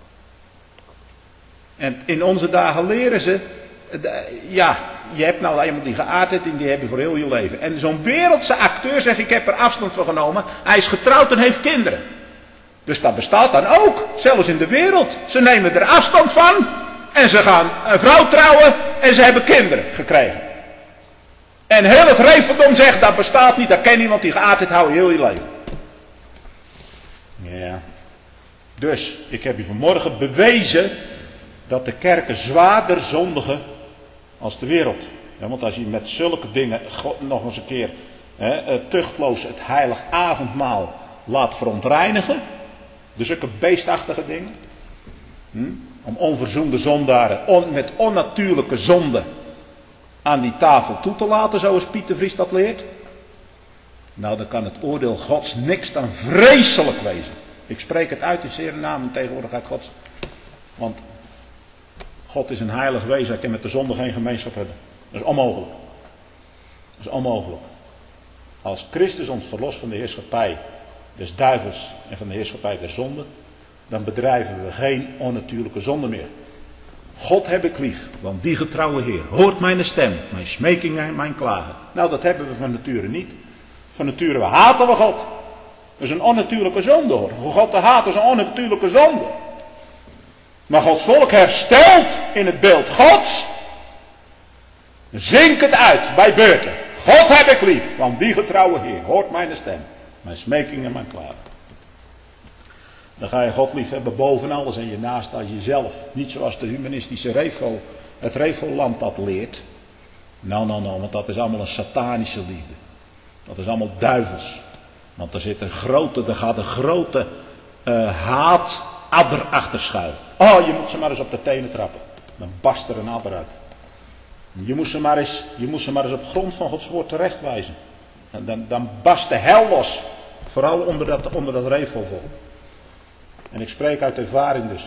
En in onze dagen leren ze, ja, je hebt nou eenmaal die geaardheid en die heb je voor heel je leven. En zo'n wereldse acteur zegt, ik heb er afstand van genomen. Hij is getrouwd en heeft kinderen. Dus dat bestaat dan ook, zelfs in de wereld. Ze nemen er afstand van en ze gaan een vrouw trouwen en ze hebben kinderen gekregen. En heel het Revendom zegt, dat bestaat niet, dat ken niemand, die geaardheid hou je heel je leven. Ja. Dus, ik heb u vanmorgen bewezen dat de kerken zwaarder zondigen als de wereld. Ja, want als je met zulke dingen nog eens een keer tuchtloos het heilig avondmaal laat verontreinigen. Dus zulke beestachtige dingen. Om onverzoende zondaren met onnatuurlijke zonden aan die tafel toe te laten, zoals Piet de Vries dat leert. Nou, dan kan het oordeel Gods niks dan vreselijk wezen. Ik spreek het uit in zere naam en tegenwoordigheid Gods. Want God is een heilig wezen, hij kan met de zonde geen gemeenschap hebben. Dat is onmogelijk. Dat is onmogelijk. Als Christus ons verlost van de heerschappij des duivels en van de heerschappij der zonde, dan bedrijven we geen onnatuurlijke zonde meer. God heb ik lief, want die getrouwe Heer hoort mijn stem, mijn smeking en mijn klagen. Nou, dat hebben we van nature niet. Van nature haten we God. Dat is een onnatuurlijke zonde hoor. God te haten is een onnatuurlijke zonde. Maar Gods volk herstelt in het beeld Gods. Zink het uit bij beurten. God heb ik lief, want die getrouwe Heer hoort mijn stem, mijn smeking en mijn klagen. Dan ga je God lief hebben boven alles en je naast als jezelf. Niet zoals de humanistische het Refoland dat leert. Nou, want dat is allemaal een satanische liefde. Dat is allemaal duivels. Want er gaat een grote haatadder achter schuil. Oh, je moet ze maar eens op de tenen trappen. Dan barst er een adder uit. Je moet ze maar eens op grond van Gods woord terechtwijzen. Dan barst de hel los. Vooral onder dat Refovolk. En ik spreek uit ervaring dus.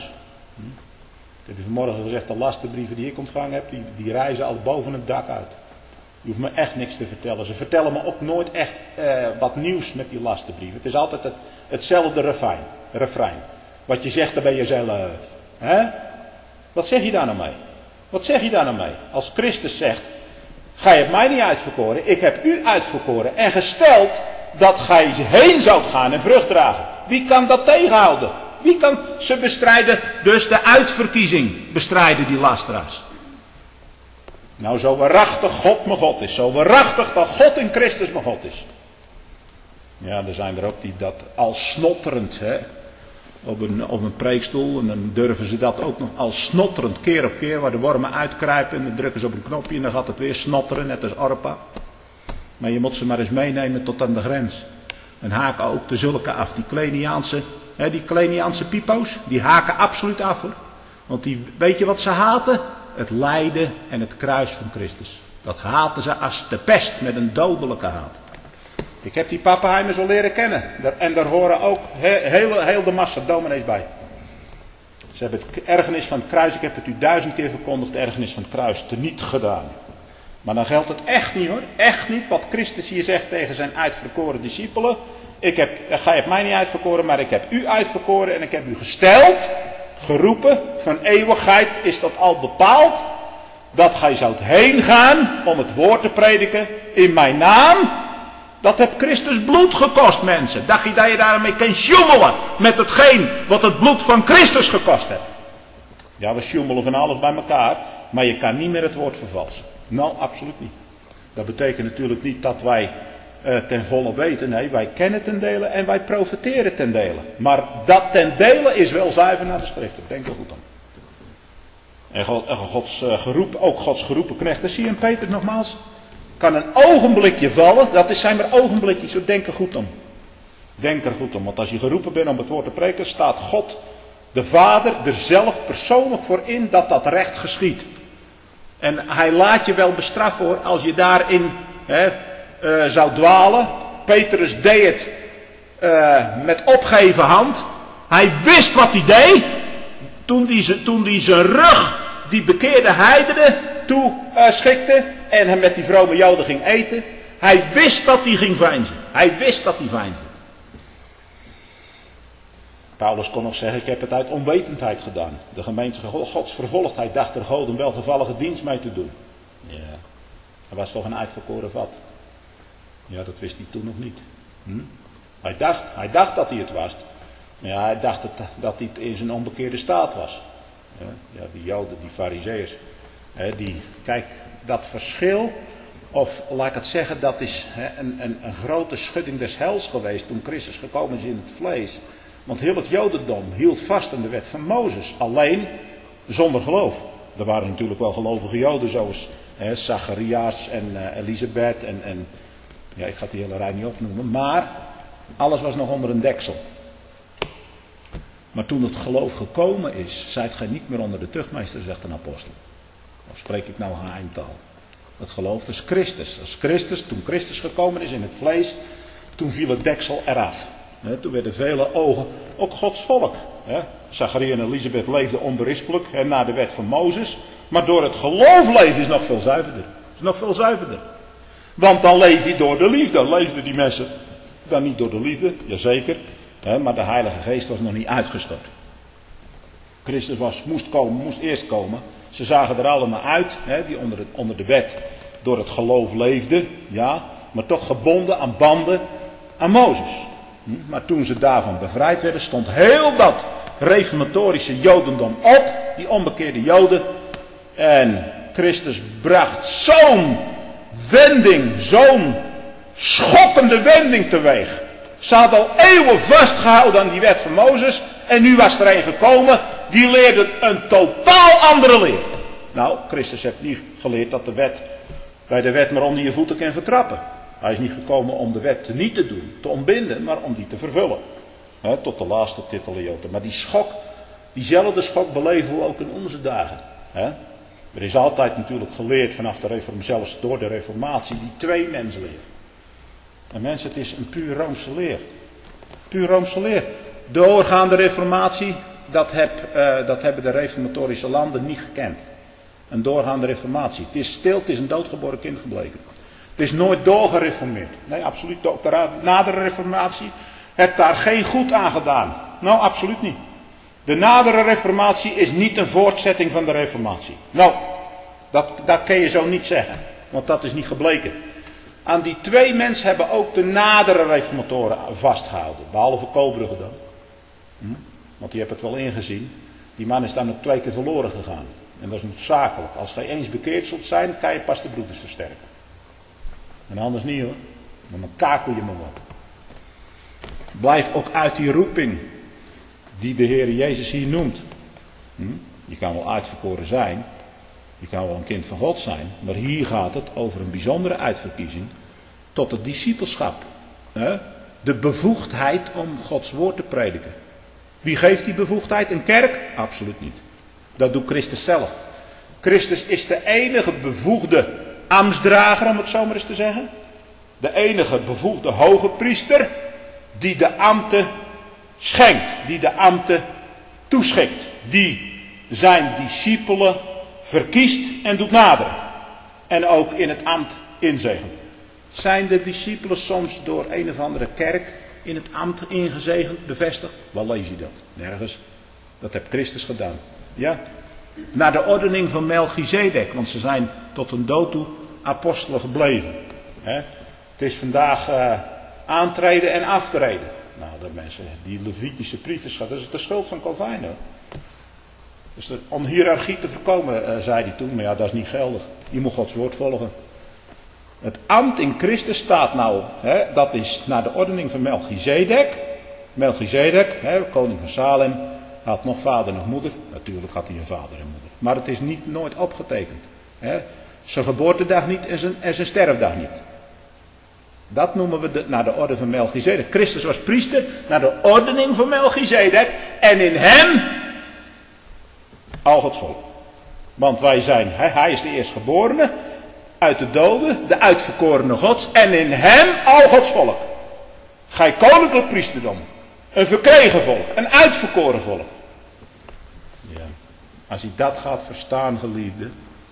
Ik heb je vanmorgen gezegd, de lastenbrieven die ik ontvangen heb, die reizen al boven het dak uit. Je hoeft me echt niks te vertellen. Ze vertellen me ook nooit echt wat nieuws met die lastenbrieven. Het is altijd hetzelfde refrein. Wat je zegt, dan ben je zelf. Wat zeg je daar nou mee? Wat zeg je daar nou mee? Als Christus zegt, gij hebt mij niet uitverkoren, ik heb u uitverkoren. En gesteld dat gij heen zoudt gaan en vrucht dragen. Wie kan dat tegenhouden? Wie kan ze bestrijden? Dus de uitverkiezing bestrijden die lasteraars. Nou, zo waarachtig God mijn God is. Zo waarachtig dat God in Christus mijn God is. Ja, er zijn er ook die dat al snotterend, op een preekstoel. En dan durven ze dat ook nog al snotterend, keer op keer, waar de wormen uitkruipen. En dan drukken ze op een knopje en dan gaat het weer snotteren, net als Orpa. Maar je moet ze maar eens meenemen tot aan de grens. En haken ook de zulke af. Die Kleniaanse pipo's, die haken absoluut af hoor. Want weet je wat ze haten? Het lijden en het kruis van Christus. Dat haten ze als de pest, met een dodelijke haat. Ik heb die Pappenheimers al leren kennen. En daar horen ook heel de massa dominees bij. Ze hebben het ergernis van het kruis, ik heb het u 1000 keer verkondigd, het ergernis van het kruis teniet gedaan. Maar dan geldt het echt niet hoor. Echt niet wat Christus hier zegt tegen zijn uitverkoren discipelen. Gij hebt mij niet uitverkoren, maar ik heb u uitverkoren en ik heb u gesteld, geroepen. Van eeuwigheid is dat al bepaald. Dat gij zoudt heen gaan om het woord te prediken in mijn naam. Dat heeft Christus bloed gekost, mensen. Dacht je dat je daarmee kan sjoemelen met hetgeen wat het bloed van Christus gekost heeft? Ja, we sjoemelen van alles bij elkaar, maar je kan niet meer het woord vervalsen. Nou, absoluut niet. Dat betekent natuurlijk niet dat wij ten volle weten. Nee, wij kennen ten dele en wij profiteren ten dele. Maar dat ten dele is wel zuiver naar de schriften. Denk er goed aan. En Gods geroepen knechten. Zie je in Peter nogmaals? Kan een ogenblikje vallen. Dat zijn maar ogenblikjes. Zo denk er goed om. Denk er goed om. Want als je geroepen bent om het woord te preken, staat God, de Vader, er zelf persoonlijk voor in dat dat recht geschiedt. En hij laat je wel bestraffen hoor, als je daarin zou dwalen. Petrus deed het met opgeheven hand. Hij wist wat hij deed. Toen hij zijn rug, die bekeerde heidenen, schikte. En hem met die vrome Joden ging eten. Hij wist dat hij ging veinzen. Hij wist dat hij veinsde. Paulus kon nog zeggen, ik heb het uit onwetendheid gedaan. De gemeente Gods vervolgdheid dacht er God een welgevallige dienst mee te doen. Ja, hij was toch een uitverkoren vat. Ja, dat wist hij toen nog niet. Hij dacht dat hij het was. Ja, hij dacht dat hij het in zijn onbekeerde staat was. Ja, die Joden, die Farizeeërs. Kijk, dat verschil, of laat ik het zeggen, dat is een grote schudding des hels geweest toen Christus gekomen is in het vlees. Want heel het Jodendom hield vast aan de wet van Mozes, alleen zonder geloof. Er waren natuurlijk wel gelovige Joden zoals Zacharias en Elisabeth en ja, ik ga die hele rij niet opnoemen, maar alles was nog onder een deksel. Maar toen het geloof gekomen is, zijt gij niet meer onder de tuchtmeester, zegt een apostel. Of spreek ik nou geheimtaal? Het geloof is Christus. Toen Christus gekomen is in het vlees, toen viel het deksel eraf. Toen werden vele ogen, ook Gods volk. Zacharia en Elisabeth leefden onberispelijk naar de wet van Mozes. Maar door het geloof leven is nog veel zuiverder. Is nog veel zuiverder. Want dan leef je door de liefde. Leefden die mensen dan niet door de liefde? Jazeker. Maar de Heilige Geest was nog niet uitgestort. Christus moest eerst komen. Ze zagen er allemaal uit, die onder de wet door het geloof leefden. Ja, maar toch gebonden aan banden aan Mozes. Maar toen ze daarvan bevrijd werden, stond heel dat reformatorische Jodendom op. Die onbekeerde Joden. En Christus bracht zo'n wending, zo'n schokkende wending teweeg. Ze hadden al eeuwen vastgehouden aan die wet van Mozes. En nu was er een gekomen, die leerde een totaal andere leer. Nou, Christus heeft niet geleerd dat bij de wet maar onder je voeten kan vertrappen. Hij is niet gekomen om de wet niet te doen, te ontbinden, maar om die te vervullen. Tot de laatste titelioten. Maar diezelfde schok beleven we ook in onze dagen. Er is altijd natuurlijk geleerd vanaf de reformatie, zelfs door de reformatie, die twee mensleer. En mensen, het is een puur Roomse leer. Puur Roomse leer. De doorgaande reformatie, dat hebben de reformatorische landen niet gekend. Een doorgaande reformatie. Het is stil, het is een doodgeboren kind gebleken. Het is nooit doorgereformeerd. Nee, absoluut. Na de reformatie heeft daar geen goed aan gedaan. Nou, absoluut niet. De nadere reformatie is niet een voortzetting van de reformatie. Nou, dat kun je zo niet zeggen. Want dat is niet gebleken. Aan die twee mensen hebben ook de nadere reformatoren vastgehouden. Behalve Koolbrugge dan. Want die hebben het wel ingezien. Die man is dan ook 2 keer verloren gegaan. En dat is noodzakelijk. Als gij eens bekeerd zult zijn, kan je pas de broeders versterken. En anders niet hoor. Want dan kakel je me wel. Blijf ook uit die roeping die de Heer Jezus hier noemt. Je kan wel uitverkoren zijn. Je kan wel een kind van God zijn. Maar hier gaat het over een bijzondere uitverkiezing tot het discipelschap. De bevoegdheid om Gods woord te prediken. Wie geeft die bevoegdheid? Een kerk? Absoluut niet. Dat doet Christus zelf. Christus is de enige bevoegde ambtsdrager, om het zo maar eens te zeggen. De enige bevoegde hoge priester die de ambten schenkt. Die de ambten toeschikt. Die zijn discipelen verkiest en doet naderen. En ook in het ambt inzegent. Zijn de discipelen soms door een of andere kerk in het ambt ingezegend, bevestigd? Waar lees je dat? Nergens. Dat heeft Christus gedaan. Ja. Naar de ordening van Melchizedek. Want ze zijn tot hun dood toe apostelen gebleven. Het is vandaag aantreden en aftreden. Nou, dat mensen, die Levitische priesterschap, dat is de schuld van Calvijn hoor. Dus om hiërarchie te voorkomen, zei hij toen, maar ja, dat is niet geldig. Je moet Gods woord volgen. Het ambt in Christus staat nou, dat is naar de ordening van Melchizedek. Melchizedek, koning van Salem, had nog vader nog moeder. Natuurlijk had hij een vader en moeder. Maar het is nooit opgetekend. Zijn geboortedag niet en zijn sterfdag niet. Dat noemen we naar de orde van Melchizedek. Christus was priester naar de ordening van Melchizedek. En in hem al Gods volk. Want wij zijn, hij is de eerstgeborene uit de doden, de uitverkorene Gods. En in hem al Gods volk. Gij koninklijk priesterdom. Een verkregen volk, een uitverkoren volk. Ja. Als je dat gaat verstaan, geliefde,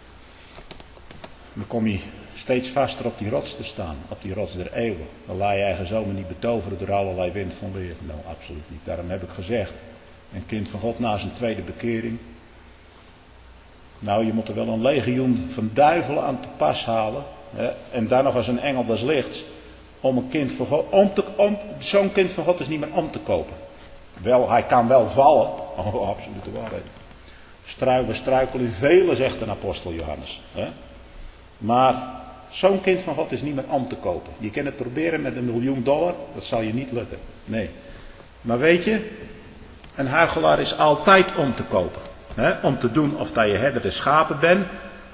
dan kom je steeds vaster op die rots te staan. Op die rots der eeuwen. Dan laat je eigen zomaar niet betoveren door allerlei wind van leer. Nou, absoluut niet. Daarom heb ik gezegd, een kind van God na zijn tweede bekering. Nou, je moet er wel een legioen van duivelen aan te pas halen. En dan nog als een engel des lichts. Om een kind van God, zo'n kind van God is niet meer om te kopen. Wel, hij kan wel vallen. Oh, absolute waarheid. We struikelen in vele, zegt een apostel Johannes. Maar zo'n kind van God is niet meer om te kopen. Je kan het proberen met $1 miljoen. Dat zal je niet lukken. Nee. Maar weet je, een huichelaar is altijd om te kopen. Om te doen of dat je herder de schapen bent.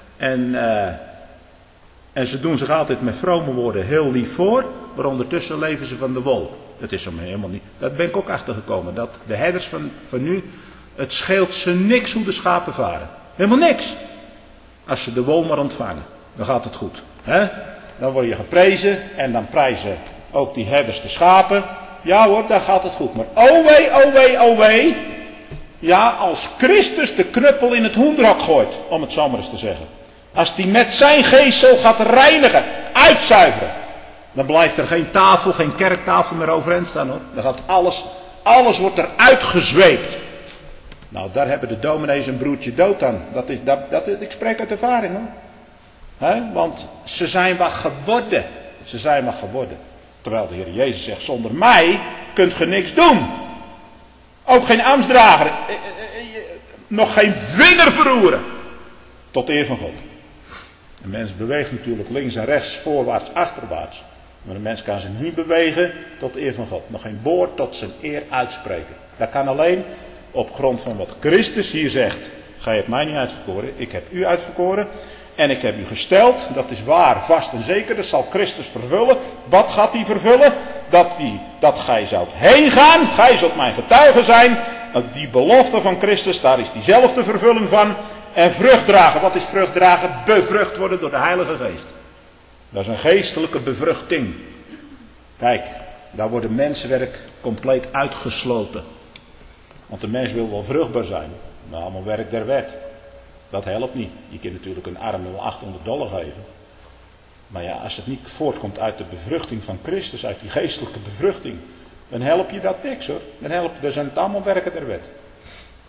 En ze doen zich altijd met vrome woorden heel lief voor. Maar ondertussen leven ze van de wol. Dat is helemaal niet. Dat ben ik ook achtergekomen. Dat de herders van nu. Het scheelt ze niks hoe de schapen varen. Helemaal niks. Als ze de wol maar ontvangen. Dan gaat het goed. Dan word je geprezen. En dan prijzen ook die herders de schapen. Ja hoor, dan gaat het goed. Maar oh wee, oh wee, oh wee. Ja, als Christus de knuppel in het hoenderhok gooit. Om het zo maar eens te zeggen. Als die met zijn geest zo gaat reinigen. Uitzuiveren. Dan blijft er geen tafel, geen kerktafel meer overeind staan hoor. Dan gaat alles wordt er uitgezweept. Nou, daar hebben de dominees een broertje dood aan. Ik spreek uit ervaring hoor. Want ze zijn wat geworden. Ze zijn wat geworden. Terwijl de Heer Jezus zegt, zonder mij kunt ge niks doen. Ook geen ambtsdrager. Nog geen vinger verroeren. Tot eer van God. Een mens beweegt natuurlijk links en rechts, voorwaarts, achterwaarts. Maar een mens kan zich niet bewegen tot eer van God. Nog geen woord tot zijn eer uitspreken. Dat kan alleen op grond van wat Christus hier zegt. Gij hebt mij niet uitverkoren, ik heb u uitverkoren. En ik heb u gesteld, dat is waar, vast en zeker, dat zal Christus vervullen. Wat gaat hij vervullen? Dat gij zoudt heen gaan, gij zult mijn getuige zijn. Die belofte van Christus, daar is diezelfde vervulling van. En vrucht dragen, wat is vrucht dragen? Bevrucht worden door de Heilige Geest. Dat is een geestelijke bevruchting. Kijk, daar wordt het mensenwerk compleet uitgesloten. Want de mens wil wel vruchtbaar zijn, maar allemaal werk der wet. Dat helpt niet. Je kunt natuurlijk een arme wel $800 geven. Maar ja, als het niet voortkomt uit de bevruchting van Christus, uit die geestelijke bevruchting, dan help je dat niks hoor. Dan zijn het allemaal werken der wet.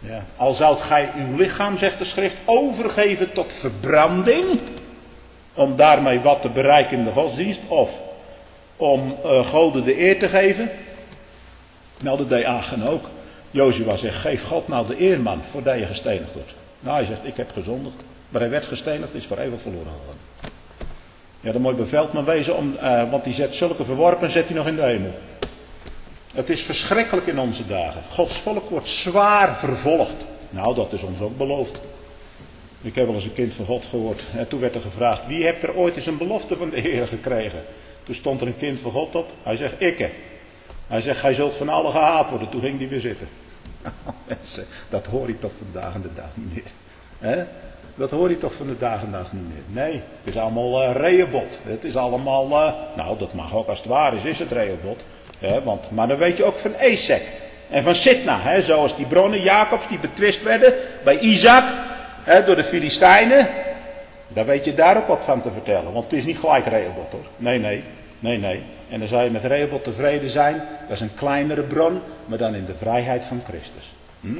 Ja. Al zoudt gij uw lichaam, zegt de schrift, overgeven tot verbranding, om daarmee wat te bereiken in de godsdienst, of om Gode de eer te geven. Nou, dat deed Achan ook. Jozua zegt, geef God nou de eer, man, voordat je gestenigd wordt. Nou, hij zegt, ik heb gezondigd, maar hij werd gestenigd, is voor eeuwig verloren gegaan. Ja, dan moet je beveldman wezen, want die zet zulke verworpen, zet hij nog in de hemel. Het is verschrikkelijk in onze dagen. Gods volk wordt zwaar vervolgd. Nou, dat is ons ook beloofd. Ik heb wel eens een kind van God gehoord. En toen werd er gevraagd, wie heeft er ooit eens een belofte van de Heer gekregen? Toen stond er een kind van God op. Hij zegt, ikke. Hij zegt, gij zult van allen gehaat worden. Toen ging hij weer zitten. Mensen, dat hoor je toch vandaag en de dag niet meer. He? Dat hoor je toch van de dag en dag niet meer. Nee, het is allemaal Rehoboth. Het is allemaal, nou dat mag ook als het waar is het Rehoboth. Maar dan weet je ook van Esek en van Sitna. Zoals die bronnen Jacobs die betwist werden bij Isaac door de Filistijnen. Daar weet je daar ook wat van te vertellen. Want het is niet gelijk Rehoboth hoor. Nee. En dan zou je met Rehoboth tevreden zijn. Dat is een kleinere bron, maar dan in de vrijheid van Christus.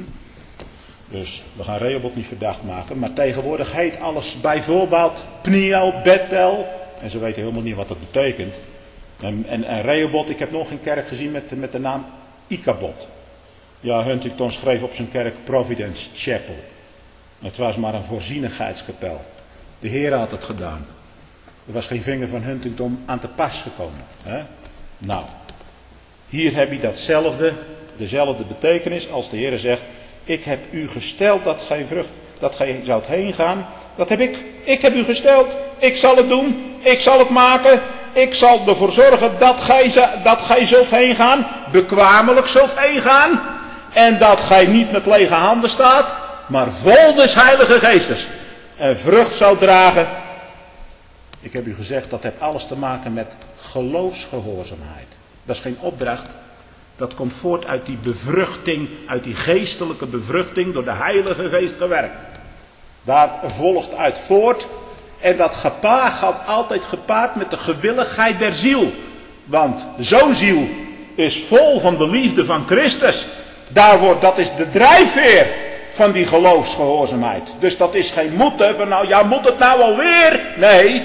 Dus we gaan Rehoboth niet verdacht maken. Maar tegenwoordig heet alles bijvoorbeeld Pniel, Bethel. En ze weten helemaal niet wat dat betekent. En Rehoboth, ik heb nog geen kerk gezien met de naam Ichabod. Ja, Huntington schreef op zijn kerk Providence Chapel. Het was maar een voorzienigheidskapel. De Heer had het gedaan. Er was geen vinger van Huntington aan te pas gekomen. Hè? Nou, hier heb je dezelfde betekenis als de Heer zegt, ik heb u gesteld dat gij zoudt heen gaan. Dat heb ik. Ik heb u gesteld. Ik zal het doen. Ik zal het maken. Ik zal ervoor zorgen dat gij zult heen gaan. Bekwamelijk zult heen gaan. En dat gij niet met lege handen staat. Maar vol des Heilige Geestes. En vrucht zou dragen. Ik heb u gezegd, dat heeft alles te maken met geloofsgehoorzaamheid. Dat is geen opdracht. Dat komt voort uit die bevruchting, uit die geestelijke bevruchting door de Heilige Geest gewerkt. Daar volgt uit voort. En dat gaat altijd gepaard met de gewilligheid der ziel. Want zo'n ziel is vol van de liefde van Christus. Dat is de drijfveer van die geloofsgehoorzaamheid. Dus dat is geen moeten van nou, ja moet het nou alweer? Nee.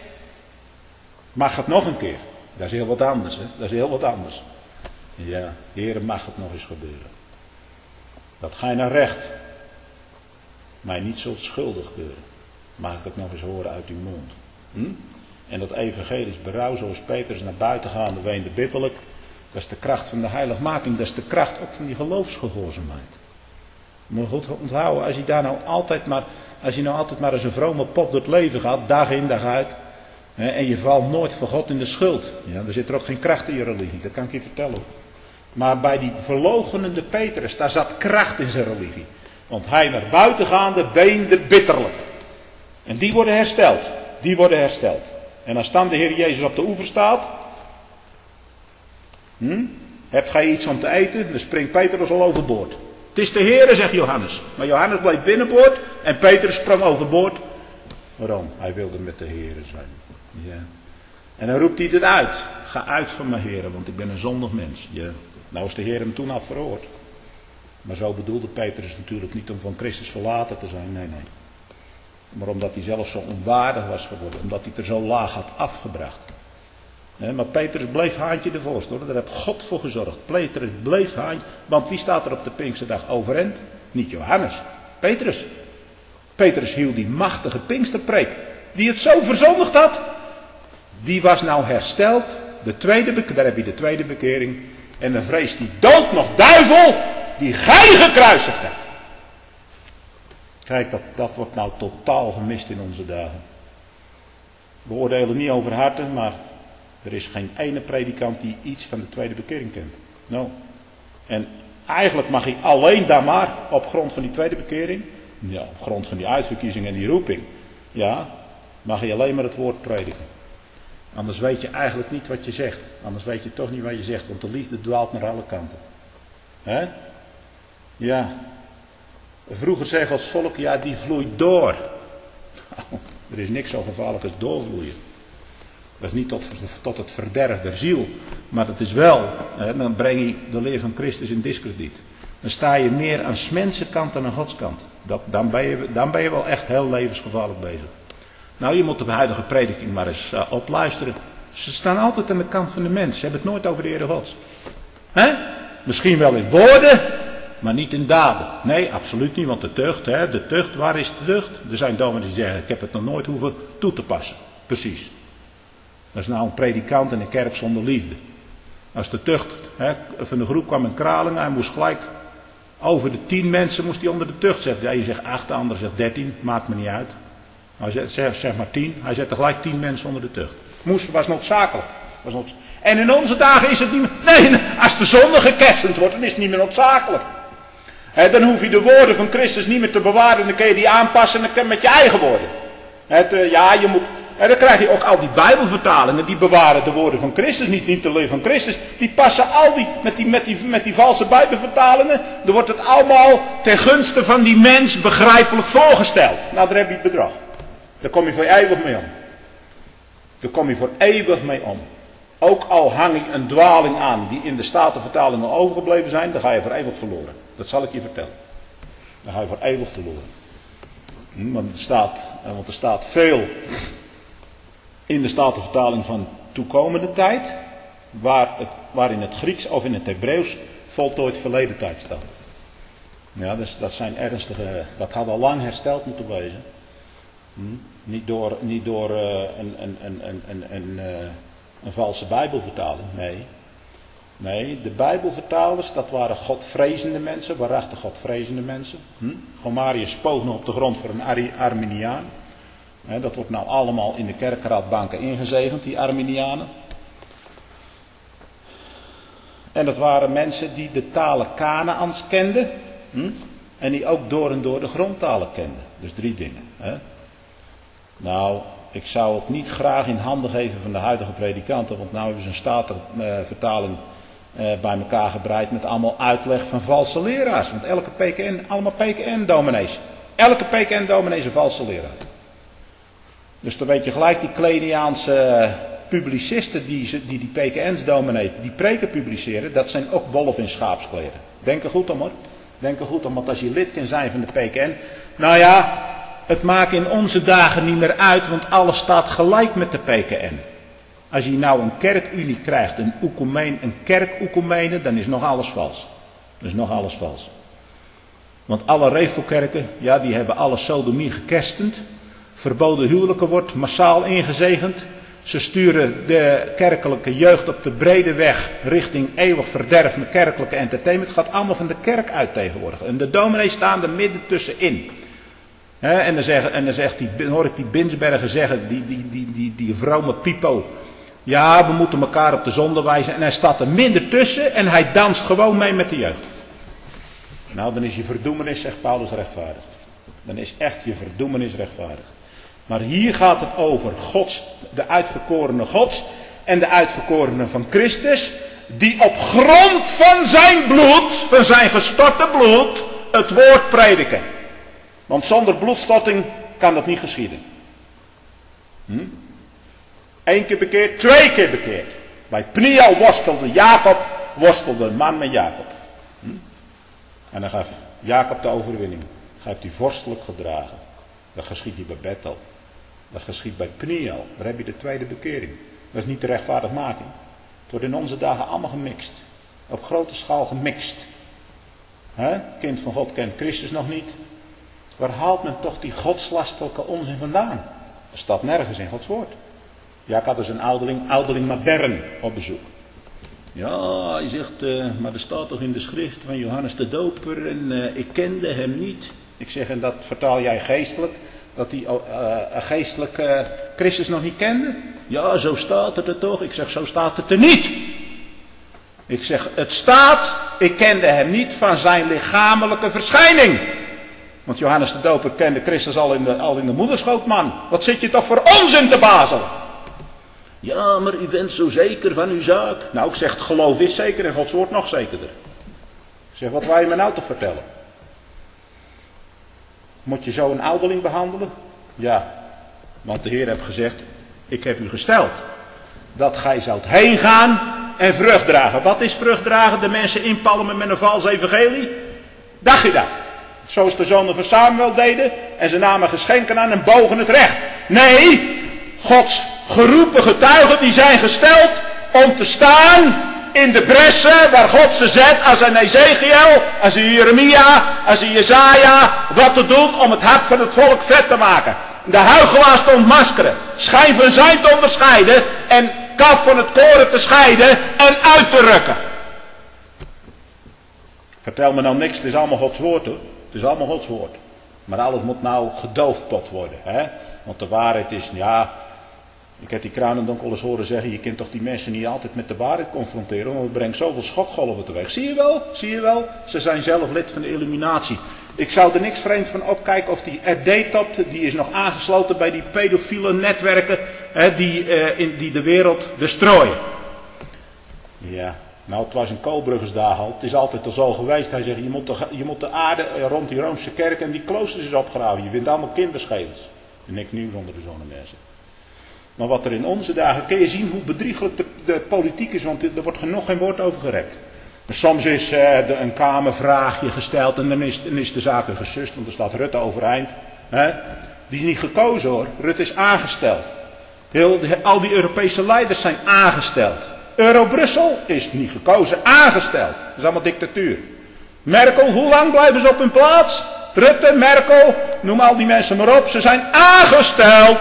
Mag het nog een keer? Dat is heel wat anders, hè? Dat is heel wat anders. Ja, Heere, mag het nog eens gebeuren. Dat gij naar recht mij niet zult schuldig keuren. Mag ik het nog eens horen uit uw mond. En dat evangelisch berouw, zoals Petrus naar buiten gaande weende bitterlijk. Dat is de kracht van de heiligmaking. Dat is de kracht ook van die geloofsgehoorzaamheid. Maar goed onthouden, als je nou altijd maar als een vrome pop door het leven gaat, dag in dag uit. En je valt nooit voor God in de schuld. Ja, er zit er ook geen kracht in je religie, dat kan ik je vertellen. Maar bij die verloochenende Petrus, daar zat kracht in zijn religie. Want hij naar buiten gaande weende bitterlijk. En die worden hersteld. En als dan de Heer Jezus op de oever staat. Hebt gij iets om te eten? Dan springt Petrus al overboord. Het is de Heer, zegt Johannes. Maar Johannes bleef binnenboord en Petrus sprong overboord. Waarom? Hij wilde met de Heer zijn. Ja. En dan roept hij het uit. Ga uit van mijn Heer, want ik ben een zondig mens. Ja. Nou is de Heer hem toen had verhoord. Maar zo bedoelde Petrus natuurlijk niet om van Christus verlaten te zijn. Nee. Maar omdat hij zelf zo onwaardig was geworden. Omdat hij het er zo laag had afgebracht. Maar Petrus bleef haantje de voorste hoor. Daar heeft God voor gezorgd. Petrus bleef haantje. Want wie staat er op de Pinksterdag overeind? Niet Johannes. Petrus. Petrus hield die machtige Pinksterpreek. Die het zo verzondigd had. Die was nou hersteld. Daar heb je de tweede bekering. En dan vreest die dood nog duivel. Die gij gekruisigd hebt. Kijk, dat wordt nou totaal gemist in onze dagen. We oordelen niet over harten, maar er is geen ene predikant die iets van de tweede bekering kent. No. En eigenlijk mag hij alleen daar maar op grond van die tweede bekering, ja, op grond van die uitverkiezing en die roeping, ja, mag hij alleen maar het woord prediken. Anders weet je eigenlijk niet wat je zegt. Anders weet je toch niet wat je zegt, want de liefde dwaalt naar alle kanten. Hè? Ja. Vroeger zei Gods volk, ja, die vloeit door. Er is niks zo gevaarlijk als doorvloeien. Dat is niet tot het verderf der ziel. Maar dat is wel, dan breng je de leer van Christus in diskrediet. Dan sta je meer aan 's mensenkant dan aan Gods kant. Dan ben je wel echt heel levensgevaarlijk bezig. Nou, je moet de huidige prediking maar eens opluisteren. Ze staan altijd aan de kant van de mens. Ze hebben het nooit over de Heere Gods. Misschien wel in woorden, maar niet in daden. Nee, absoluut niet, want de tucht, waar is de tucht? Er zijn dominees die zeggen, ik heb het nog nooit hoeven toe te passen. Precies. Dat is nou een predikant in een kerk zonder liefde. Als de tucht van de groep kwam in Kralingen, hij moest gelijk over de 10 mensen moest hij onder de tucht zetten. De een zegt 8, de ander zegt 13, maakt me niet uit. Hij zegt maar 10, hij zette gelijk 10 mensen onder de tucht. Was noodzakelijk. En in onze dagen is het niet meer. Nee, als de zonde gekersend wordt, dan is het niet meer noodzakelijk. Dan hoef je de woorden van Christus niet meer te bewaren. Dan kun je die aanpassen en dan kun je met je eigen woorden. Je moet. Dan krijg je ook al die Bijbelvertalingen, die bewaren de woorden van Christus, niet de leer van Christus. Die passen al met die valse Bijbelvertalingen, dan wordt het allemaal ten gunste van die mens begrijpelijk voorgesteld. Nou, daar heb je het bedrag. Daar kom je voor eeuwig mee om. Ook al hang je een dwaling aan die in de Statenvertalingen overgebleven zijn, dan ga je voor eeuwig verloren. Dat zal ik je vertellen. Dan ga je voor eeuwig verloren. Want er staat veel in de Statenvertaling van toekomende tijd, waar in het Grieks of in het Hebreeuws voltooid verleden tijd staat. Ja, dus dat zijn ernstige, dat had al lang hersteld moeten wezen. Niet door een valse Bijbelvertaling, nee. De Bijbelvertalers, dat waren godvrezende mensen, waarachtig godvrezende mensen. Gomarius spoog nog op de grond voor een Arminiaan. Dat wordt nou allemaal in de kerkraadbanken ingezegend, die Arminianen. En dat waren mensen die de talen Kanaans kenden. En die ook door en door de grondtalen kenden. Dus 3 dingen. Nou, ik zou het niet graag in handen geven van de huidige predikanten. Want nou hebben ze een Statenvertaling bij elkaar gebreid met allemaal uitleg van valse leraars. Want elke PKN, allemaal PKN-dominees. Elke PKN-dominee is een valse leraar. Dus dan weet je gelijk, die Kleniaanse publicisten die PKN's-dominee, die preken publiceren, dat zijn ook wolven in schaapskleren. Denk er goed om hoor. Denk er goed om, want als je lid kan zijn van de PKN, nou ja, het maakt in onze dagen niet meer uit, want alles staat gelijk met de PKN. Als je nou een kerkunie krijgt, een kerkoekumene, dan is nog alles vals. Dat is nog alles vals. Want alle revelkerken, ja, die hebben alle sodomie gekerstend. Verboden huwelijken wordt massaal ingezegend. Ze sturen de kerkelijke jeugd op de brede weg richting eeuwig verderf met kerkelijke entertainment. Het gaat allemaal van de kerk uit tegenwoordig. En de dominees staan er midden tussenin. En dan hoor ik die Binsbergen zeggen, die vrome pipo. Ja, we moeten elkaar op de zonde wijzen. En hij staat er midden tussen en hij danst gewoon mee met de jeugd. Nou, dan is je verdoemenis, zegt Paulus, rechtvaardig. Dan is echt je verdoemenis rechtvaardig. Maar hier gaat het over de uitverkorene Gods en de uitverkorene van Christus, die op grond van zijn bloed, van zijn gestorte bloed, het woord prediken. Want zonder bloedstorting kan dat niet geschieden. 1 keer bekeerd, 2 keer bekeerd. Bij Pniel worstelde een man met Jacob. En dan gaf Jacob de overwinning. Gaf hij vorstelijk gedragen. Dat geschiet hij bij Bethel. Dat geschiet bij Pniel. Daar heb je de tweede bekering. Dat is niet de rechtvaardigmaking. Het wordt in onze dagen allemaal gemixt. Op grote schaal gemixt. Kind van God kent Christus nog niet. Waar haalt men toch die godslastelijke onzin vandaan? Dat staat nergens in Gods woord. Ja, ik had dus een ouderling modern op bezoek. Ja, hij zegt, maar er staat toch in de schrift van Johannes de Doper en ik kende hem niet. Ik zeg, en dat vertaal jij geestelijk, dat hij geestelijk Christus nog niet kende? Ja, zo staat het er toch. Ik zeg, zo staat het er niet. Ik zeg, het staat, ik kende hem niet van zijn lichamelijke verschijning. Want Johannes de Doper kende Christus al in de moederschoot, man. Wat zit je toch voor onzin te bazelen? Ja, maar u bent zo zeker van uw zaak. Nou, ik zeg, het geloof is zeker en Gods woord nog zekerder. Ik zeg, wat wil je me nou toch vertellen? Moet je zo een ouderling behandelen? Ja, want de Heer heeft gezegd, ik heb u gesteld dat gij zoudt heen gaan en vrucht dragen. Wat is vrucht dragen? De mensen inpalmen met een vals evangelie? Dacht je dat? Zoals de zonen van Samuel deden. En ze namen geschenken aan en bogen het recht. Nee, Gods geroepen getuigen die zijn gesteld om te staan in de bressen waar God ze zet. Als een Ezekiel, als een Jeremia, als een Jesaja. Wat te doen om het hart van het volk vet te maken. De huichelaars te ontmaskeren. Schijn van zijn te onderscheiden. En kaf van het koren te scheiden en uit te rukken. Vertel me nou niks, het is allemaal Gods woord hoor. Het is allemaal Gods woord. Maar alles moet nou gedoofpot worden. Hè? Want de waarheid is, ja, ik heb die Kranendonk al eens horen zeggen, je kunt toch die mensen niet altijd met de waarheid confronteren, want het brengt zoveel schokgolven teweeg. Zie je wel, ze zijn zelf lid van de illuminatie. Ik zou er niks vreemd van opkijken of die RD-top, die is nog aangesloten bij die pedofiele netwerken die de wereld destrooien. Ja, nou het was een Koolbruggersdag al, het is altijd al zo geweest. Hij zegt, je moet de aarde rond die Roomse kerk en die kloosters is opgraven. Je vindt allemaal kinderschedels. En niks nieuws onder de zonnemensen. Maar wat er in onze dagen, kun je zien hoe bedriegelijk de politiek is, want er wordt genoeg geen woord over gerept. Soms is een kamervraagje gesteld en dan is de zaak weer gesust, want er staat Rutte overeind. Die is niet gekozen hoor, Rutte is aangesteld. Al die Europese leiders zijn aangesteld. Euro-Brussel is niet gekozen, aangesteld. Dat is allemaal dictatuur. Merkel, hoe lang blijven ze op hun plaats? Rutte, Merkel, noem al die mensen maar op, ze zijn aangesteld.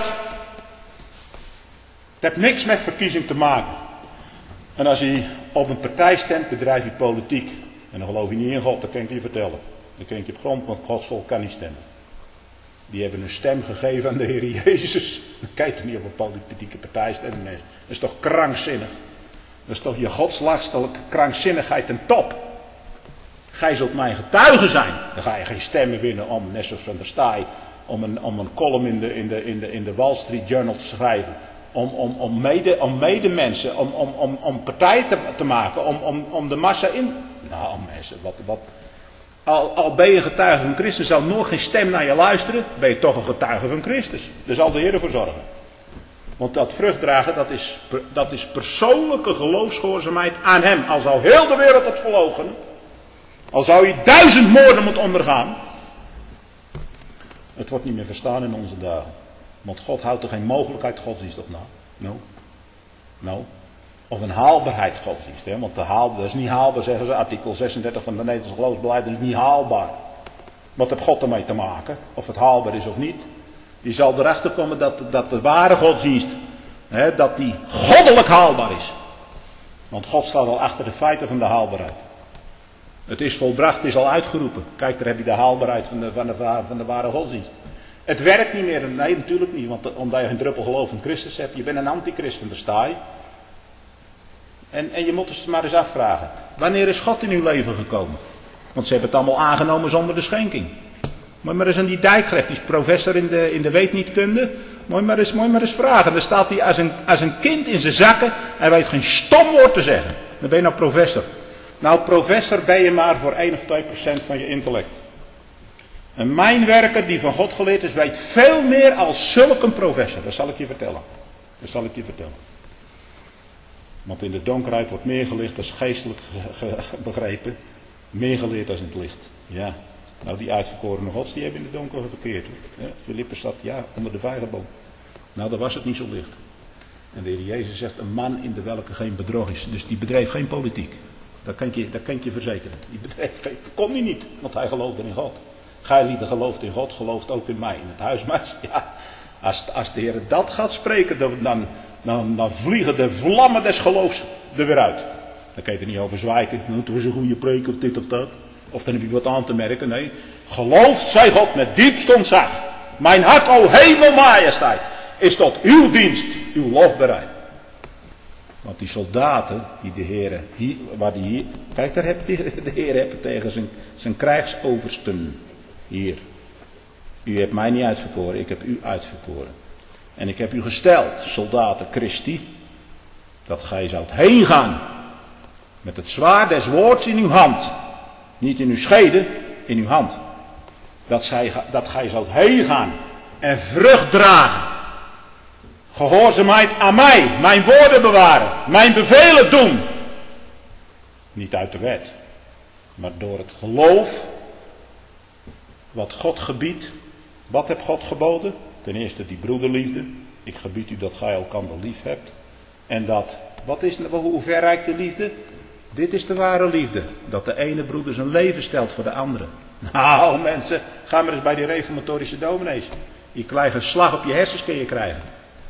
Het heeft niks met verkiezing te maken. En als je op een partij stemt, bedrijf je politiek. En dan geloof je niet in God, dat kan ik je vertellen. Dan kan ik je op grond, want Gods volk kan niet stemmen. Die hebben een stem gegeven aan de Heer Jezus. Dan kan je toch niet op een politieke partij stemmen. Nee. Dat is toch krankzinnig. Dat is toch je godslastelijke krankzinnigheid ten top. Gij zult mijn getuige zijn. Dan ga je geen stemmen winnen om, net zoals van der Staaij, om een column in de Wall Street Journal te schrijven. Om medemensen, om partij te maken, om de massa in. Nou mensen, al ben je getuige van Christus, zal nooit geen stem naar je luisteren, ben je toch een getuige van Christus. Daar zal de Heer ervoor zorgen. Want dat vruchtdragen, dat is persoonlijke geloofsgehoorzaamheid aan hem. Al zou heel de wereld het verloochenen, al zou je 1000 moorden moeten ondergaan, het wordt niet meer verstaan in onze dagen. Want God houdt er geen mogelijkheid godsdienst op na. No. Of een haalbaarheid godsdienst. Hè? Want dat is niet haalbaar, zeggen ze. Artikel 36 van de Nederlandse geloofsbeleid, dat is niet haalbaar. Wat heeft God ermee te maken? Of het haalbaar is of niet. Je zal erachter komen dat de ware godsdienst, dat die goddelijk haalbaar is. Want God staat al achter de feiten van de haalbaarheid. Het is volbracht, het is al uitgeroepen. Kijk, daar heb je de haalbaarheid van de ware godsdienst. Het werkt niet meer. Nee, natuurlijk niet. Want omdat je geen druppel geloof in Christus hebt. Je bent een antichrist van de staai. En je moet het maar eens afvragen. Wanneer is God in uw leven gekomen? Want ze hebben het allemaal aangenomen zonder de schenking. Moet je maar eens aan die Dijkgraaf. Die is professor in de weetnietkunde. Moet je maar eens vragen. Dan staat hij als een kind in zijn zakken. Hij weet geen stom woord te zeggen. Dan ben je nou professor. Nou, professor ben je maar voor 1 of 2% van je intellect. Een mijnwerker die van God geleerd is, weet veel meer als zulke professor. Dat zal ik je vertellen. Want in de donkerheid wordt meer gelicht, dat is geestelijk begrepen. Meer geleerd als in het licht. Ja. Nou, die uitverkorene gods, die hebben in de donker verkeerd. Filippus staat, onder de vijgenboom. Nou, daar was het niet zo licht. En de Heer Jezus zegt, een man in de welke geen bedrog is. Dus die bedreef geen politiek. Dat kan ik je verzekeren. Dat kon hij niet, want hij geloofde in God. Gij lieden gelooft in God, gelooft ook in mij. In het huis, maar ja, als de Heer dat gaat spreken, dan vliegen de vlammen des geloofs er weer uit. Dan kan je er niet over zwijken. Nou, het was een goede preek of dit of dat. Of dan heb je wat aan te merken. Nee, geloofd zij God met diepst ontzag. Mijn hart, o hemelmajesteit, is tot uw dienst, uw lof bereid. Want die soldaten, die de Heer hier, kijk, daar heb de Heer tegen zijn krijgsoversten. Hier, u hebt mij niet uitverkoren, ik heb u uitverkoren. En ik heb u gesteld, soldaten Christi, dat gij zoudt heen gaan met het zwaard des woords in uw hand. Niet in uw schede, in uw hand. Dat gij zoudt heen gaan en vrucht dragen. Gehoorzaamheid aan mij, mijn woorden bewaren, mijn bevelen doen. Niet uit de wet, maar door het geloof wat God gebiedt. Wat heeft God geboden? Ten eerste die broederliefde. Ik gebied u dat gij elkander lief hebt. En dat, hoe ver reikt de liefde? Dit is de ware liefde. Dat de ene broeder zijn leven stelt voor de andere. Nou mensen, ga maar eens bij die reformatorische dominees. Je krijgt een slag op je hersens kun je krijgen.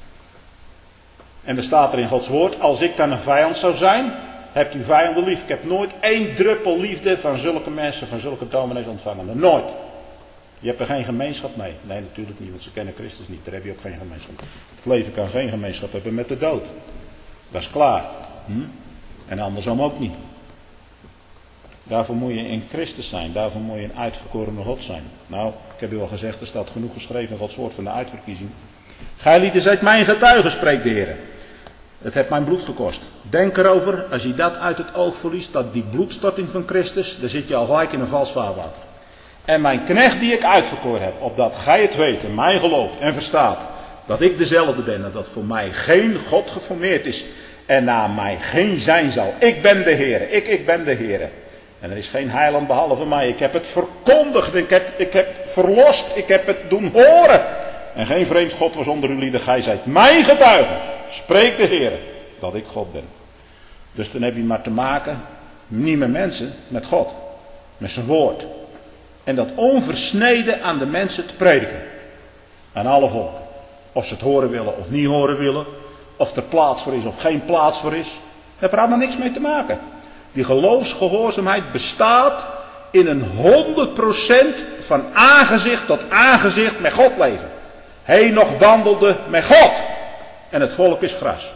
En er staat er in Gods woord, als ik dan een vijand zou zijn, hebt u vijanden lief. Ik heb nooit 1 druppel liefde van zulke mensen, van zulke dominees ontvangen. Nooit. Je hebt er geen gemeenschap mee. Nee, natuurlijk niet, want ze kennen Christus niet. Daar heb je ook geen gemeenschap. Het leven kan geen gemeenschap hebben met de dood. Dat is klaar. En andersom ook niet. Daarvoor moet je in Christus zijn. Daarvoor moet je een uitverkorene God zijn. Nou, ik heb u al gezegd, er staat genoeg geschreven in Gods woord van de uitverkiezing. Gij zijt mijn getuigen, spreekt de Heer. Het heeft mijn bloed gekost. Denk erover, als je dat uit het oog verliest, dat die bloedstorting van Christus, dan zit je al gelijk in een vals vaarwater. En mijn knecht die ik uitverkoren heb, opdat gij het weet en mij gelooft en verstaat, dat ik dezelfde ben en dat voor mij geen God geformeerd is en na mij geen zijn zal. Ik ben de Heer, ik ben de Heer. En er is geen heiland behalve mij. Ik heb het verkondigd, ik heb verlost, ik heb het doen horen. En geen vreemd God was onder uw lieden. Gij zijt mijn getuige, spreekt de Heer, dat ik God ben. Dus dan heb je maar te maken, niet met mensen, met God. Met zijn woord. En dat onversneden aan de mensen te prediken. Aan alle volken. Of ze het horen willen of niet horen willen. Of er plaats voor is of geen plaats voor is. Daar heeft er allemaal niks mee te maken. Die geloofsgehoorzaamheid bestaat in een 100% van aangezicht tot aangezicht met God leven. Henoch wandelde met God. En het volk is gras.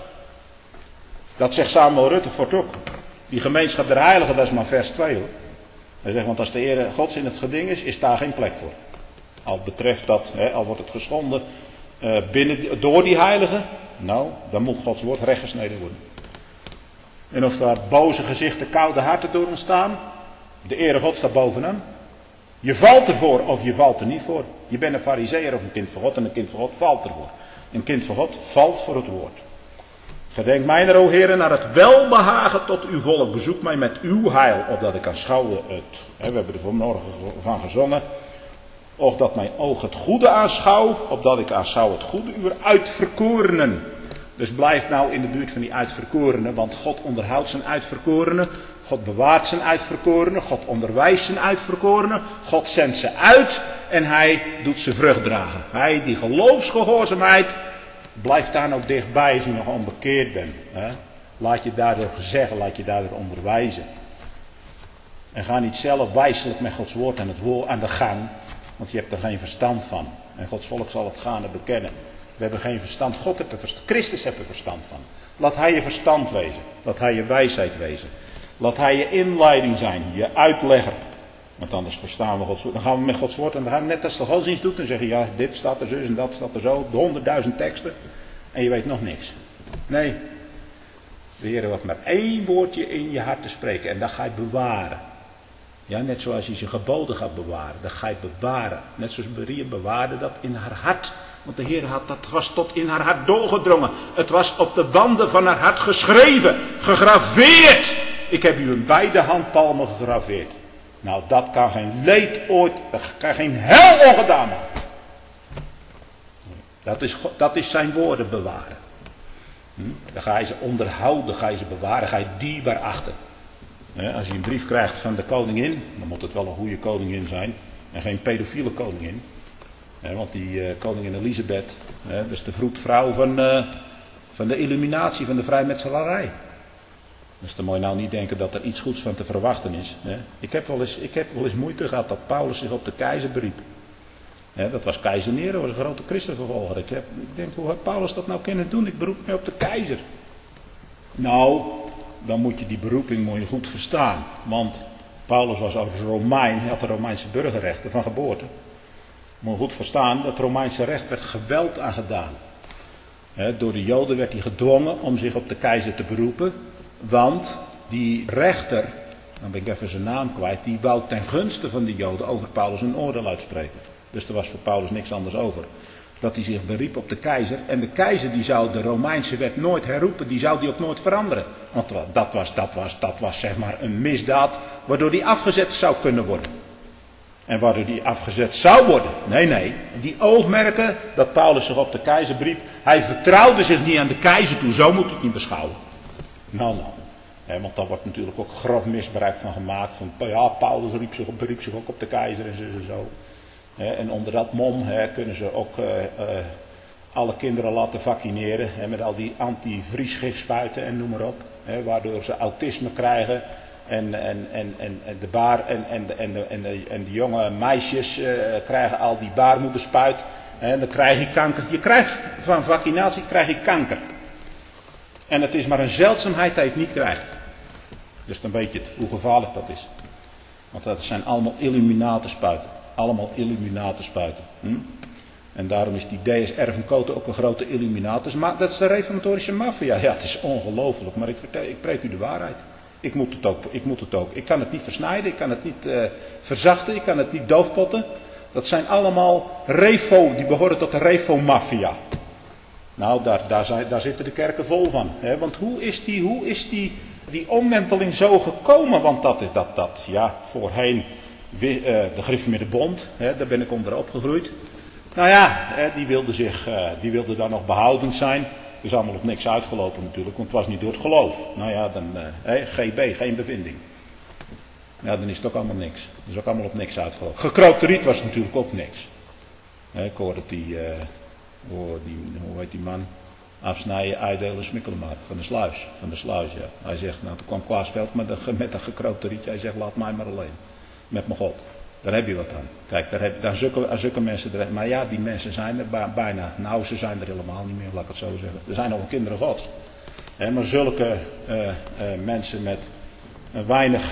Dat zegt Samuel Rutherford ook. Die gemeenschap der heiligen, dat is maar vers 2 hoor. Hij zegt, want als de Heer Gods in het geding is daar geen plek voor. Al betreft dat, al wordt het geschonden door die heiligen. Nou, dan moet Gods woord rechtgesneden worden. En of daar boze gezichten, koude harten door ontstaan. De Heere God staat boven hem. Je valt ervoor of je valt er niet voor. Je bent een farizeeër of een kind van God en een kind van God valt ervoor. Een kind van God valt voor het woord. Gedenk mij, o Heere, naar het welbehagen tot uw volk. Bezoek mij met uw heil, opdat ik aanschouwen het. We hebben er vanmorgen van gezongen. Och dat mijn oog het goede aanschouw, opdat ik aanschouw het goede uw uitverkorenen. Dus blijf nou in de buurt van die uitverkorenen, want God onderhoudt zijn uitverkorenen. God bewaart zijn uitverkorenen. God onderwijst zijn uitverkorenen. God zendt ze uit en hij doet ze vrucht dragen. Hij, die geloofsgehoorzaamheid, blijft daar ook dichtbij als je nog onbekeerd bent. Laat je daardoor gezeggen, laat je daardoor onderwijzen. En ga niet zelf wijselijk met Gods woord aan de gang, want je hebt er geen verstand van. En Gods volk zal het gaande bekennen. We hebben geen verstand. God heeft er verstand. Christus heeft er verstand van. Laat hij je verstand wezen. Laat hij je wijsheid wezen. Laat hij je inleiding zijn. Je uitlegger. Want anders verstaan we Gods woord. Dan gaan we met Gods woord. En dan gaan we net als de godsdienst doet. En zeggen ja, dit staat er zo en dat staat er zo. 100.000 teksten. En je weet nog niks. Nee. De Heer heeft maar 1 woordje in je hart te spreken. En dat ga je bewaren. Ja, net zoals je zijn geboden gaat bewaren. Dat ga je bewaren. Net zoals Maria bewaarde dat in haar hart. Want de Heer had dat was tot in haar hart doorgedrongen. Het was op de wanden van haar hart geschreven. Gegraveerd. Ik heb u in beide handpalmen gegraveerd. Nou, dat kan geen leed ooit, dat kan geen hel ongedaan maken. Dat is zijn woorden bewaren. Dan ga je ze onderhouden, ga je ze bewaren, ga je dierbaar achten. Als je een brief krijgt van de koningin, dan moet het wel een goede koningin zijn. En geen pedofiele koningin. Want die koningin Elisabeth, dat is de vroedvrouw van de illuminatie, van de vrijmetselarij. Dus dan moet je nou niet denken dat er iets goeds van te verwachten is. Ik heb wel eens moeite gehad dat Paulus zich op de keizer beriep. Dat was keizer Nero, was een grote christenvervolger. Ik denk, hoe had Paulus dat nou kunnen doen? Ik beroep me op de keizer. Nou, dan moet je die beroeping goed verstaan. Want Paulus was als Romein, hij had de Romeinse burgerrechten van geboorte. Moet je goed verstaan, dat Romeinse recht werd geweld aangedaan. Door de Joden werd hij gedwongen om zich op de keizer te beroepen. Want die rechter, dan ben ik even zijn naam kwijt, die wou ten gunste van de Joden over Paulus een oordeel uitspreken. Dus er was voor Paulus niks anders over. Dat hij zich beriep op de keizer. En de keizer die zou de Romeinse wet nooit herroepen, die zou die ook nooit veranderen. Want dat was zeg maar een misdaad waardoor die afgezet zou kunnen worden. En waardoor die afgezet zou worden. Nee. Die oogmerken dat Paulus zich op de keizer beriep. Hij vertrouwde zich niet aan de keizer toe. Zo moet het niet beschouwen. Nou. Want daar wordt natuurlijk ook grof misbruik van gemaakt. Van, ja, Paulus beriep zich ook op de keizer en zo. En onder dat mom kunnen ze ook alle kinderen laten vaccineren. Met al die antivriesgifspuiten en noem maar op. Waardoor ze autisme krijgen. En de jonge meisjes krijgen al die baarmoederspuit. En dan krijg je kanker. Je krijgt van vaccinatie kanker. En het is maar een zeldzaamheid dat je het niet krijgt. Dus dan weet je het, hoe gevaarlijk dat is. Want dat zijn allemaal illuminatenspuiten. Allemaal illuminatenspuiten. En daarom is die DSR van Koten ook een grote illuminatus. Maar dat is de reformatorische maffia. Ja, het is ongelooflijk. Maar ik preek u de waarheid. Ik moet het ook. Ik kan het niet versnijden. Ik kan het niet verzachten. Ik kan het niet doofpotten. Dat zijn allemaal die behoren tot de refo-maffia. Nou, daar zitten de kerken vol van. Want hoe is die omwenteling zo gekomen? Want dat is ja, voorheen de Gereformeerde Bond. Daar ben ik onder opgegroeid. Nou ja, die wilde dan nog behoudend zijn. Het is allemaal op niks uitgelopen natuurlijk, want het was niet door het geloof. Nou ja, dan GB, geen bevinding. Ja, dan is het ook allemaal niks. Het is ook allemaal op niks uitgelopen. Gekrookte riet was natuurlijk ook niks. Ik hoorde hoe heet die man? Afsnijden, uitdelen, smikkelen maar. Van de sluis, ja. Hij zegt, nou toen kwam Klaas Veld met een gekrookte rietje. Hij zegt, laat mij maar alleen. Met mijn God. Daar heb je wat aan. Kijk, daar zulke mensen er. Maar ja, die mensen zijn er bijna. Nou, ze zijn er helemaal niet meer, laat ik het zo zeggen. Er zijn nog wel kinderen Gods. Maar zulke mensen met een weinig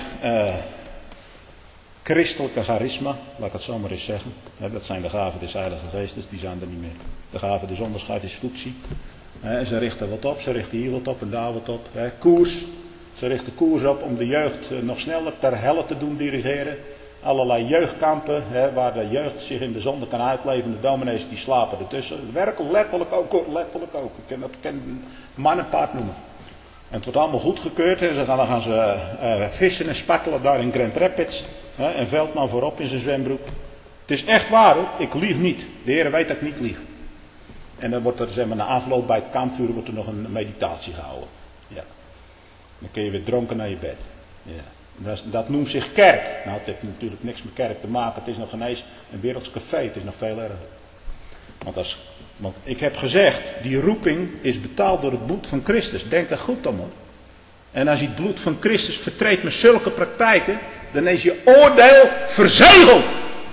christelijke charisma, laat ik het zo maar eens zeggen. Dat zijn de gaven des Heilige Geestes, die zijn er niet meer. De gaven des onderscheid is voetzie. Ze richten wat op, ze richten hier wat op en daar wat op. Koers. Ze richten koers op om de jeugd nog sneller ter helle te doen dirigeren. Allerlei jeugdkampen, waar de jeugd zich in de zonde kan uitleven. De dominees die slapen ertussen. Letterlijk ook. Ik kan man en paard noemen. En het wordt allemaal goedgekeurd. En dan gaan ze vissen en spartelen daar in Grand Rapids. En Veldman voorop in zijn zwembroek. Het is echt waar hoor, ik lieg niet. De Heer weet dat ik niet lieg. En dan wordt er, zeg maar, na afloop bij het kampvuur wordt er nog een meditatie gehouden. Ja. Dan kun je weer dronken naar je bed. Ja. Dat noemt zich kerk. Nou, het heeft natuurlijk niks met kerk te maken. Het is nog ineens een werelds café. Het is nog veel erger. Want ik heb gezegd, die roeping is betaald door het bloed van Christus. Denk er goed om hoor. En als je het bloed van Christus vertreedt met zulke praktijken, dan is je oordeel verzegeld.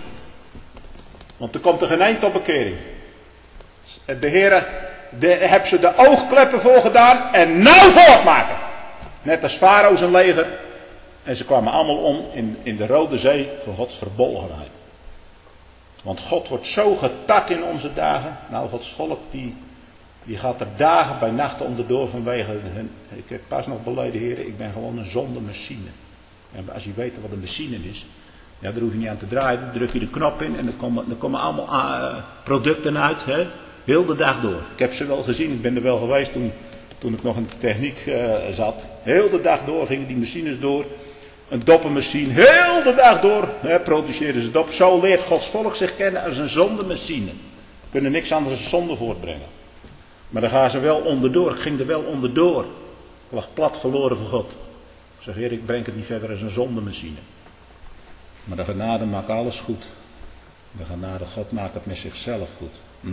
Want er komt er geen eind tot bekering. De Heer heeft ze de oogkleppen voor gedaan en nou voortmaken. Net als Farao zijn leger. En ze kwamen allemaal om in de Rode Zee voor Gods verbolgenheid. Want God wordt zo getart in onze dagen. Nou, Gods volk die gaat er dagen bij nachten onderdoor vanwege hun. Ik heb pas nog beleden, heren, ik ben gewoon een zondemachine. En als je weet wat een machine is, ja, daar hoef je niet aan te draaien. Dan druk je de knop in en dan komen allemaal producten uit. Hè? Heel de dag door. Ik heb ze wel gezien, ik ben er wel geweest toen ik nog in de techniek zat. Heel de dag door gingen die machines door. Een doppenmachine, heel de dag door produceerden ze dop. Zo leert Gods volk zich kennen als een zondemachine. Kunnen niks anders dan zonde voortbrengen. Maar dan gaan ze wel onderdoor. Ik ging er wel onderdoor. Ik lag plat verloren voor God. Ik zeg, Heer, ik breng het niet verder als een zondemachine. Maar de genade maakt alles goed. De genade God maakt het met zichzelf goed.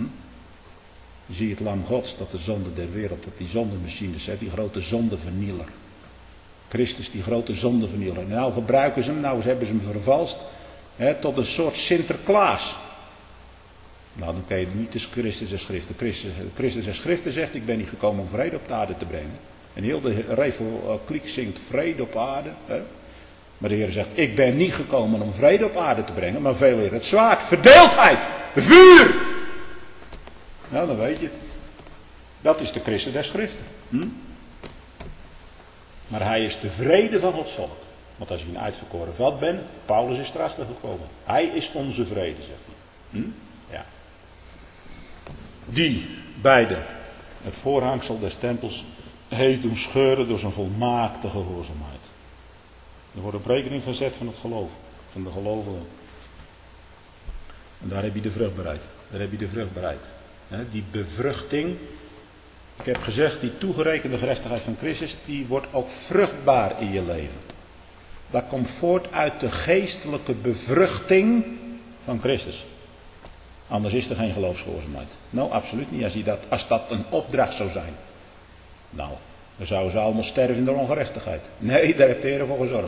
Zie het lam Gods, dat de zonde der wereld, dat die zondemachines, die grote zondevernieler. Christus, die grote zondevernieler. En nou gebruiken ze hem, nou hebben ze hem vervalst tot een soort Sinterklaas. Nou, dan kan je niet eens Christus en Schriften. Christus en Schriften zegt, ik ben niet gekomen om vrede op de aarde te brengen. En heel de Revo-kliek zingt vrede op aarde. Maar de Heer zegt, ik ben niet gekomen om vrede op aarde te brengen, maar veel eer het zwaard, verdeeldheid, vuur. Nou, dan weet je het. Dat is de Christus der Schriften. Maar hij is de vrede van Gods volk. Want als je een uitverkoren vat bent, Paulus is erachter gekomen. Hij is onze vrede, zegt hij. Ja. Die beide het voorhangsel des tempels heeft doen scheuren door zijn volmaakte gehoorzaamheid. Er wordt op rekening gezet van het geloof, van de gelovigen. En daar heb je de vruchtbaarheid. Daar heb je de vruchtbaarheid. Die bevruchting. Ik heb gezegd, die toegerekende gerechtigheid van Christus, die wordt ook vruchtbaar in je leven. Dat komt voort uit de geestelijke bevruchting van Christus. Anders is er geen geloofsgehoorzaamheid. Nou, absoluut niet. Als dat een opdracht zou zijn. Nou, dan zouden ze allemaal sterven in de ongerechtigheid. Nee, daar heeft de Heer voor gezorgd.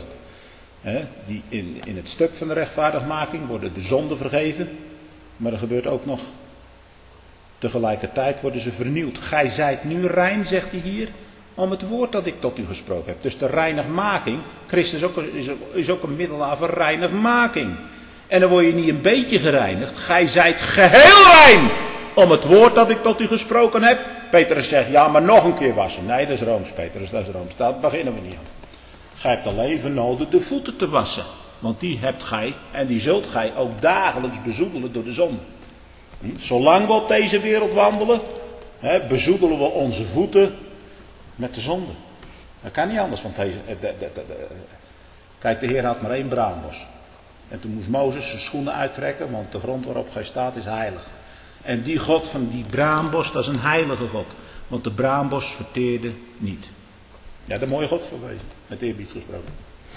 In het stuk van de rechtvaardigmaking worden de zonden vergeven. Maar er gebeurt ook nog, tegelijkertijd worden ze vernieuwd. Gij zijt nu rein, zegt hij hier, om het woord dat ik tot u gesproken heb. Dus de reinigmaking, Christus is ook een middelaar voor reinigmaking. En dan word je niet een beetje gereinigd. Gij zijt geheel rein om het woord dat ik tot u gesproken heb. Petrus zegt, ja, maar nog een keer wassen. Nee, dat is Rooms, Petrus, dat is Rooms. Daar beginnen we niet aan. Gij hebt alleen nodig de voeten te wassen. Want die hebt gij en die zult gij ook dagelijks bezoedelen door de zon. Zolang we op deze wereld wandelen, bezoedelen we onze voeten met de zonde. Dat kan niet anders, want kijk, de Heer had maar 1 braambos. En toen moest Mozes zijn schoenen uittrekken, want de grond waarop gij staat is heilig. En die God van die braambos, dat is een heilige God. Want de braambos verteerde niet. Ja, daar mooie God voor wezen, met eerbied gesproken.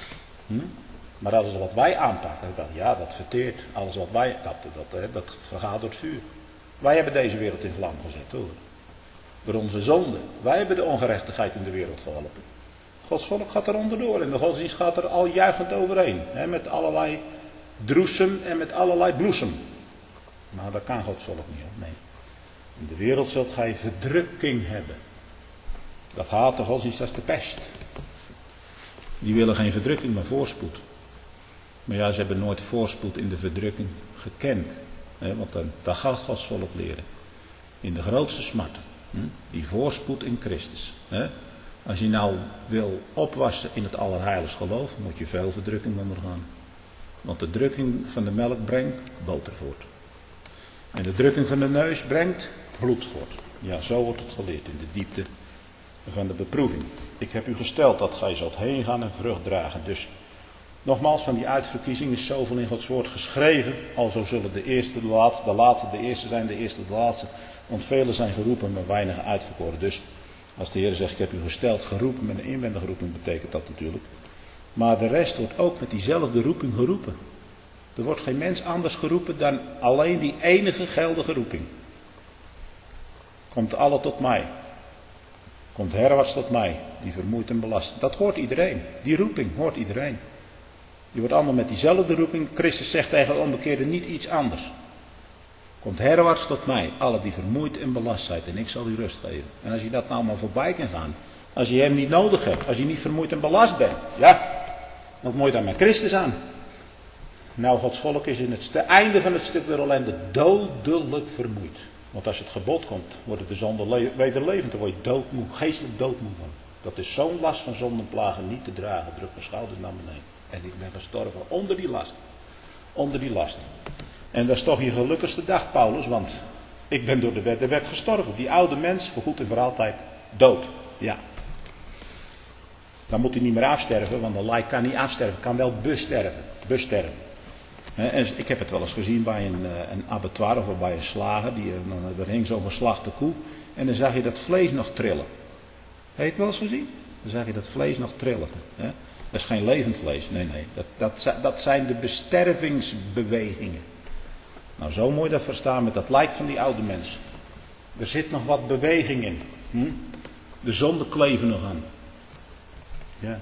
Maar alles wat wij aanpakken, ik dacht, ja, dat verteert. Alles wat wij, dat vergaat door het vuur. Wij hebben deze wereld in vlam gezet, hoor. Door onze zonde. Wij hebben de ongerechtigheid in de wereld geholpen. Gods volk gaat er onderdoor en de godsdienst gaat er al juichend overheen. Met allerlei droesem en met allerlei bloesem. Maar dat kan Gods volk niet, hoor. Nee. In de wereld zult gij verdrukking hebben. Dat haat de godsdienst als de pest. Die willen geen verdrukking, maar voorspoed. Maar ja, ze hebben nooit voorspoed in de verdrukking gekend. Want dan gaat Gods volk leren. In de grootste smart. Die voorspoed in Christus. Als je nou wil opwassen in het allerheiligst geloof, moet je veel verdrukking ondergaan. Want de drukking van de melk brengt boter voort. En de drukking van de neus brengt bloed voort. Ja, zo wordt het geleerd in de diepte van de beproeving. Ik heb u gesteld dat gij zult heen gaan en vrucht dragen. Dus nogmaals, van die uitverkiezing is zoveel in Gods woord geschreven. Alzo zullen de eerste de laatste, de laatste de eerste zijn, de eerste de laatste. Want velen zijn geroepen, maar weinigen uitverkoren. Dus als de Heer zegt, ik heb u gesteld, geroepen, met een inwendige roeping betekent dat natuurlijk. Maar de rest wordt ook met diezelfde roeping geroepen. Er wordt geen mens anders geroepen dan alleen die enige geldige roeping. Komt alle tot mij. Komt herwaarts tot mij, die vermoeid en belast. Dat hoort iedereen. Die roeping hoort iedereen. Die wordt allemaal met diezelfde roeping. Christus zegt tegen de onbekeerden niet iets anders. Komt herwaarts tot mij, alle die vermoeid en belast zijn, en ik zal u rust geven. En als je dat nou maar voorbij kan gaan, als je hem niet nodig hebt, als je niet vermoeid en belast bent, ja, wat moet je dan met Christus aan? Nou, Gods volk is in het einde van het stuk der ellende dodelijk vermoeid. Want als het gebod komt, worden de zonden wederlevend, dan word je doodmoe, geestelijk doodmoe van. Dat is zo'n last van zondenplagen niet te dragen. Druk mijn schouders naar beneden. En ik ben gestorven onder die last. Onder die last. En dat is toch je gelukkigste dag, Paulus, want ik ben door de wet gestorven. Die oude mens, voor goed en voor altijd, dood. Ja. Dan moet hij niet meer afsterven, want een lijk kan niet afsterven. Kan wel besterven. En ik heb het wel eens gezien bij een abattoir of bij een slager. Er hing zo'n geslachte koe. En dan zag je dat vlees nog trillen. Heb je het wel eens gezien? Dan zag je dat vlees nog trillen. Dat is geen levend vlees. Nee. Dat zijn de bestervingsbewegingen. Nou, zo moet je dat verstaan met dat lijk van die oude mens. Er zit nog wat beweging in. De zonden kleven nog aan. Ja.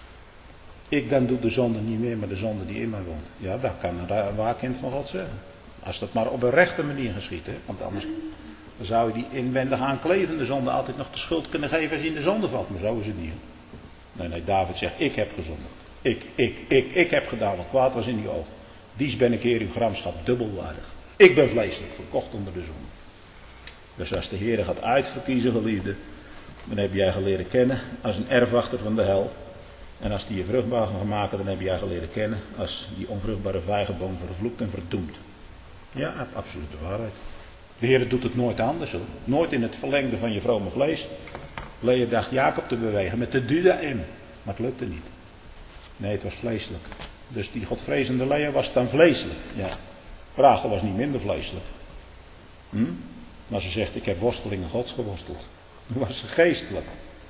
Ik dan doe de zonde niet meer, maar de zonde die in mij woont. Ja, dat kan een waar kind van God zeggen. Als dat maar op een rechte manier geschiet. Want anders dan zou je die inwendig aanklevende zonde altijd nog de schuld kunnen geven als hij in de zonde valt. Maar zo is het niet. Nee, David zegt, ik heb gezondigd. Ik heb gedaan wat kwaad was in die ogen. Dies ben ik, Heer, uw gramschap dubbelwaardig. Ik ben vleeselijk, verkocht onder de zon. Dus als de Heer gaat uitverkiezen, geliefde, dan heb jij geleren kennen als een erfwachter van de hel. En als die je vruchtbaar gaat maken, dan heb jij geleren kennen als die onvruchtbare vijgenboom vervloekt en verdoemd. Ja, absolute waarheid. De Heer doet het nooit anders, hoor. Nooit in het verlengde van je vrome vlees. Lea dacht Jacob te bewegen met de Dudaim. Maar het lukte niet. Nee, het was vleeselijk. Dus die godvrezende Lea was dan vleeselijk. Ja. Rachel was niet minder vleeselijk. Maar ze zegt, ik heb worstelingen Gods geworsteld. Toen was ze geestelijk.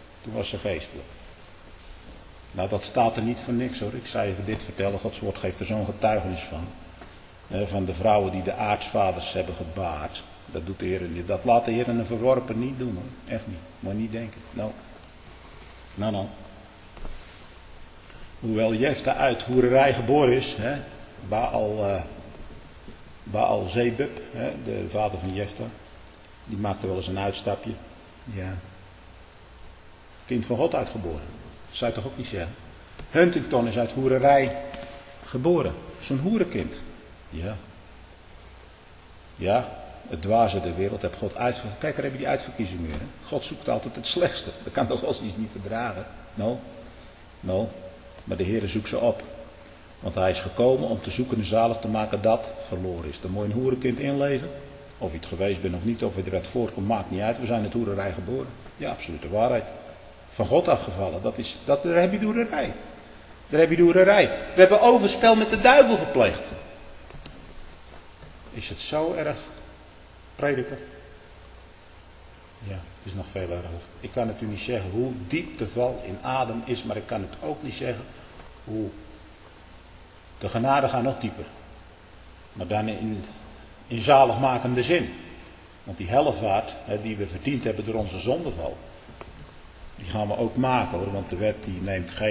Nou, dat staat er niet voor niks hoor. Ik zou even dit vertellen. Gods woord geeft er zo'n getuigenis van. Van de vrouwen die de aartsvaders hebben gebaard. Dat doet de Heer niet. Dat laat de Heer een verworpen niet doen hoor. Echt niet. Moet je niet denken. Nou. Hoewel Jefta uit hoererij geboren is. Baal Zebub, de vader van Jefta. Die maakte wel eens een uitstapje. Ja. Kind van God uitgeboren. Dat zou je toch ook niet zeggen. Huntington is uit hoererij geboren. Zo'n hoerenkind. Ja, het dwaze der wereld heb God uitverkozen. Kijk, daar heb je die uitverkiezing weer. Hè? God zoekt altijd het slechtste. Dat kan toch wel eens niet verdragen. No. Maar de Heer zoekt ze op. Want hij is gekomen om te zoeken en zalig te maken dat verloren is. Dan moet je een hoerenkind inleven. Of je het geweest bent of niet, of je eruit voortkomt, maakt niet uit. We zijn uit hoererij geboren. Ja, absolute waarheid. Van God afgevallen. Daar heb je de hoererij. We hebben overspel met de duivel gepleegd. Is het zo erg, prediker? Ja, het is nog veel erger. Ik kan het u niet zeggen hoe diep de val in Adam is, maar ik kan het ook niet zeggen hoe de genade gaat nog dieper. Maar dan in zaligmakende zin. Want die hellevaart die we verdiend hebben door onze zondeval, die gaan we ook maken hoor. Want de wet die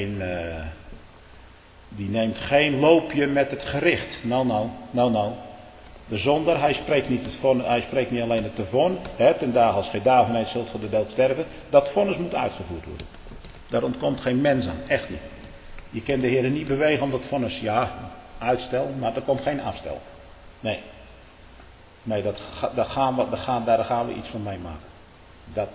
neemt geen loopje met het gericht. Nou. De zondaar, hij spreekt niet alleen het te vonnis. Ten dagen als gij daarvan eet, zult ge de dood sterven. Dat vonnis moet uitgevoerd worden. Daar ontkomt geen mens aan, echt niet. Je kan de Heer niet bewegen om dat vonnis, uitstel, maar er komt geen afstel. Nee, daar gaan we iets van meemaken. Dat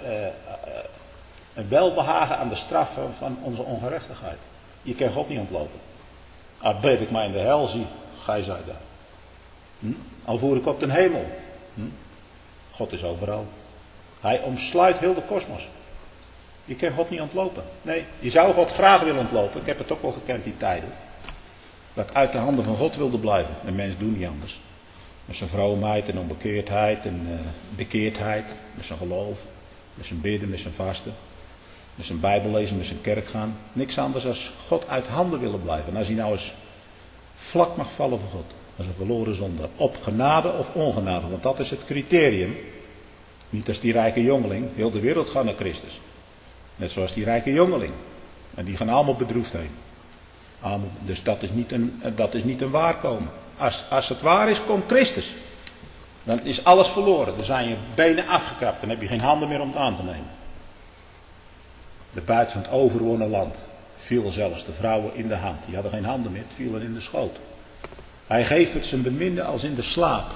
een welbehagen aan de straf van onze ongerechtigheid. Je kan God niet ontlopen. Al bid ik mij in de hel zie, gij zij daar. Al voer ik op den hemel. God is overal. Hij omsluit heel de kosmos. Je kan God niet ontlopen. Nee, je zou God graag willen ontlopen. Ik heb het ook wel gekend die tijden. Dat ik uit de handen van God wilde blijven. Een mens doet niet anders. Met zijn vroomheid en onbekeerdheid en bekeerdheid. Met zijn geloof. Met zijn bidden, met zijn vasten. Met zijn Bijbel lezen, met zijn kerk gaan. Niks anders dan God uit handen willen blijven. En als hij nou eens vlak mag vallen voor God. Als een verloren zondaar. Op genade of ongenade. Want dat is het criterium. Niet als die rijke jongeling. Heel de wereld gaat naar Christus. Net zoals die rijke jongeling. En die gaan allemaal bedroefd heen. Dus dat is niet een waarkomen. Als het waar is, komt Christus. Dan is alles verloren. Dan zijn je benen afgekapt. Dan heb je geen handen meer om het aan te nemen. De buit van het overwonnen land viel zelfs de vrouwen in de hand. Die hadden geen handen meer, het vielen in de schoot. Hij geeft het zijn beminde als in de slaap.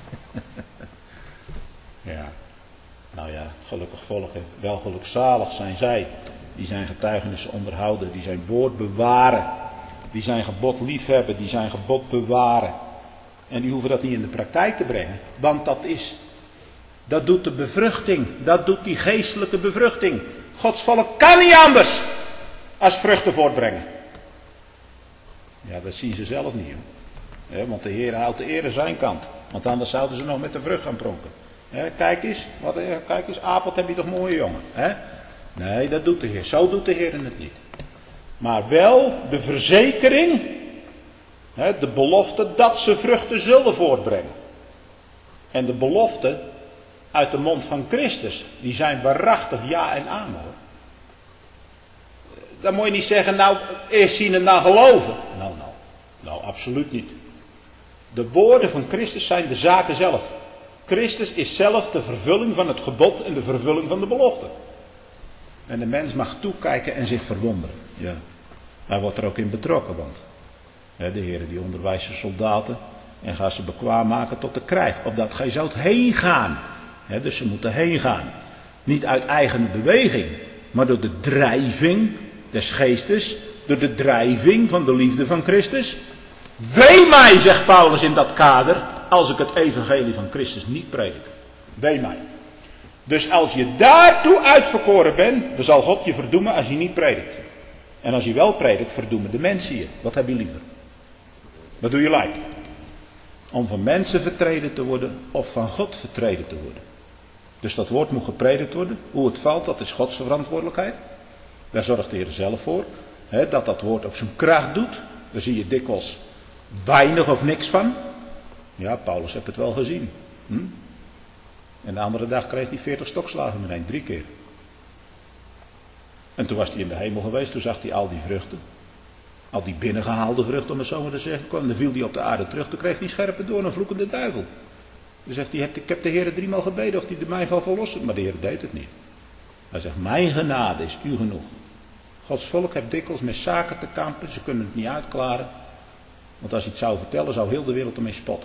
Ja. Nou ja, gelukkig volken. Wel gelukzalig zijn zij. Die zijn getuigenissen onderhouden. Die zijn woord bewaren. Die zijn gebod liefhebben. Die zijn gebod bewaren. En die hoeven dat niet in de praktijk te brengen. Want dat doet de bevruchting. Dat doet die geestelijke bevruchting. Gods volk kan niet anders als vruchten voortbrengen. Ja, dat zien ze zelf niet. Ja, want de Heer houdt de eer aan zijn kant. Want anders zouden ze nog met de vrucht gaan pronken. Ja, kijk eens, Aap, wat heb je toch mooie jongen. Hè? Nee, dat doet de Heer. Zo doet de Heer het niet. Maar wel de verzekering, de belofte dat ze vruchten zullen voortbrengen. En de belofte uit de mond van Christus, die zijn waarachtig ja en amen. Hoor. Dan moet je niet zeggen, nou, eerst zien en dan geloven. Nou, absoluut niet. De woorden van Christus zijn de zaken zelf. Christus is zelf de vervulling van het gebod en de vervulling van de belofte. En de mens mag toekijken en zich verwonderen. Ja. Hij wordt er ook in betrokken, want de Heer die onderwijst zijn soldaten en gaat ze bekwaam maken tot de krijg. Opdat gij zoudt heen gaan. Dus ze moeten heen gaan. Niet uit eigen beweging, maar door de drijving des geestes, door de drijving van de liefde van Christus. Wee mij, zegt Paulus in dat kader, als ik het evangelie van Christus niet predik. Wee mij. Dus als je daartoe uitverkoren bent, dan zal God je verdoemen als je niet predikt. En als je wel predikt, verdoemen de mensen je. Wat heb je liever? Wat doe je lijkt? om van mensen vertreden te worden of van God vertreden te worden. Dus dat woord moet gepredikt worden. Hoe het valt, dat is Gods verantwoordelijkheid. Daar zorgt de Heer zelf voor. Dat dat woord ook zijn kracht doet. Daar zie je dikwijls weinig of niks van. Ja, Paulus heeft het wel gezien. En de andere dag kreeg hij 40 stokslagen meteen, 3 keer. En toen was hij in de hemel geweest, toen zag hij al die vruchten. Al die binnengehaalde vruchten, om het zo maar te zeggen. Dan viel hij op de aarde terug, toen kreeg hij scherpe door een vloekende duivel. Dan zegt hij, ik heb de Heer 3 maal gebeden of hij er mij van verlost. Maar de Heer deed het niet. Hij zegt, mijn genade is u genoeg. Gods volk heeft dikwijls met zaken te kampen, ze kunnen het niet uitklaren. Want als hij het zou vertellen, zou heel de wereld ermee spotten.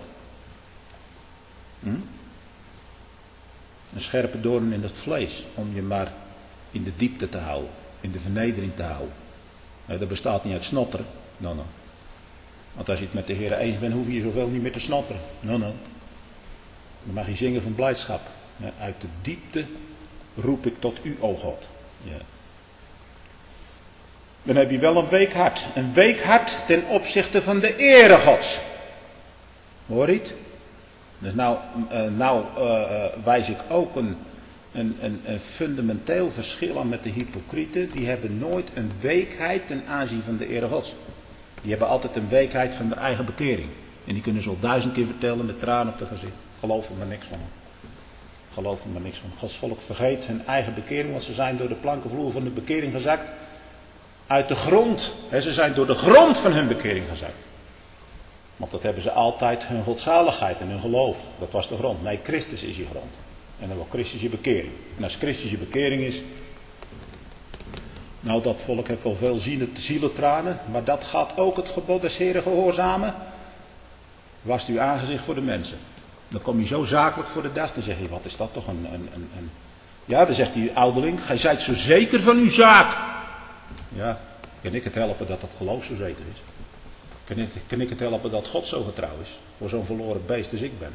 Een scherpe doorn in het vlees, om je maar in de diepte te houden, in de vernedering te houden. Dat bestaat niet uit snotteren. No. Want als je het met de Heer eens bent, hoef je zoveel niet meer te snotteren. No. Dan mag je zingen van blijdschap. Uit de diepte roep ik tot u, o God. Ja. Dan heb je wel een week hart. Een week hart ten opzichte van de ere Gods. Hoor je het? Dus nou wijs ik ook een fundamenteel verschil aan met de hypocrieten. Die hebben nooit een weekheid ten aanzien van de ere Gods. Die hebben altijd een weekheid van de eigen bekering. En die kunnen ze al 1000 keer vertellen met tranen op de gezicht. Geloof er maar niks van. Geloof er maar niks van. Gods volk vergeet hun eigen bekering, want ze zijn door de plankenvloer van de bekering gezakt. Uit de grond. Ze zijn door de grond van hun bekering gezakt. Want dat hebben ze altijd, hun godzaligheid en hun geloof. Dat was de grond. Nee, Christus is je grond. En dan wordt Christus je bekering. En als Christus je bekering is. Nou, dat volk heeft wel veel zielentranen. Maar dat gaat ook het gebod des Heren gehoorzamen. Wast uw aangezicht voor de mensen. Dan kom je zo zakelijk voor de dag. Dan zeg je, wat is dat toch een... Ja, dan zegt die ouderling. Gij zijt zo zeker van uw zaak. Ja, kan ik het helpen dat dat geloof zo zeker is? Kan ik het helpen dat God zo getrouw is? Voor zo'n verloren beest als ik ben.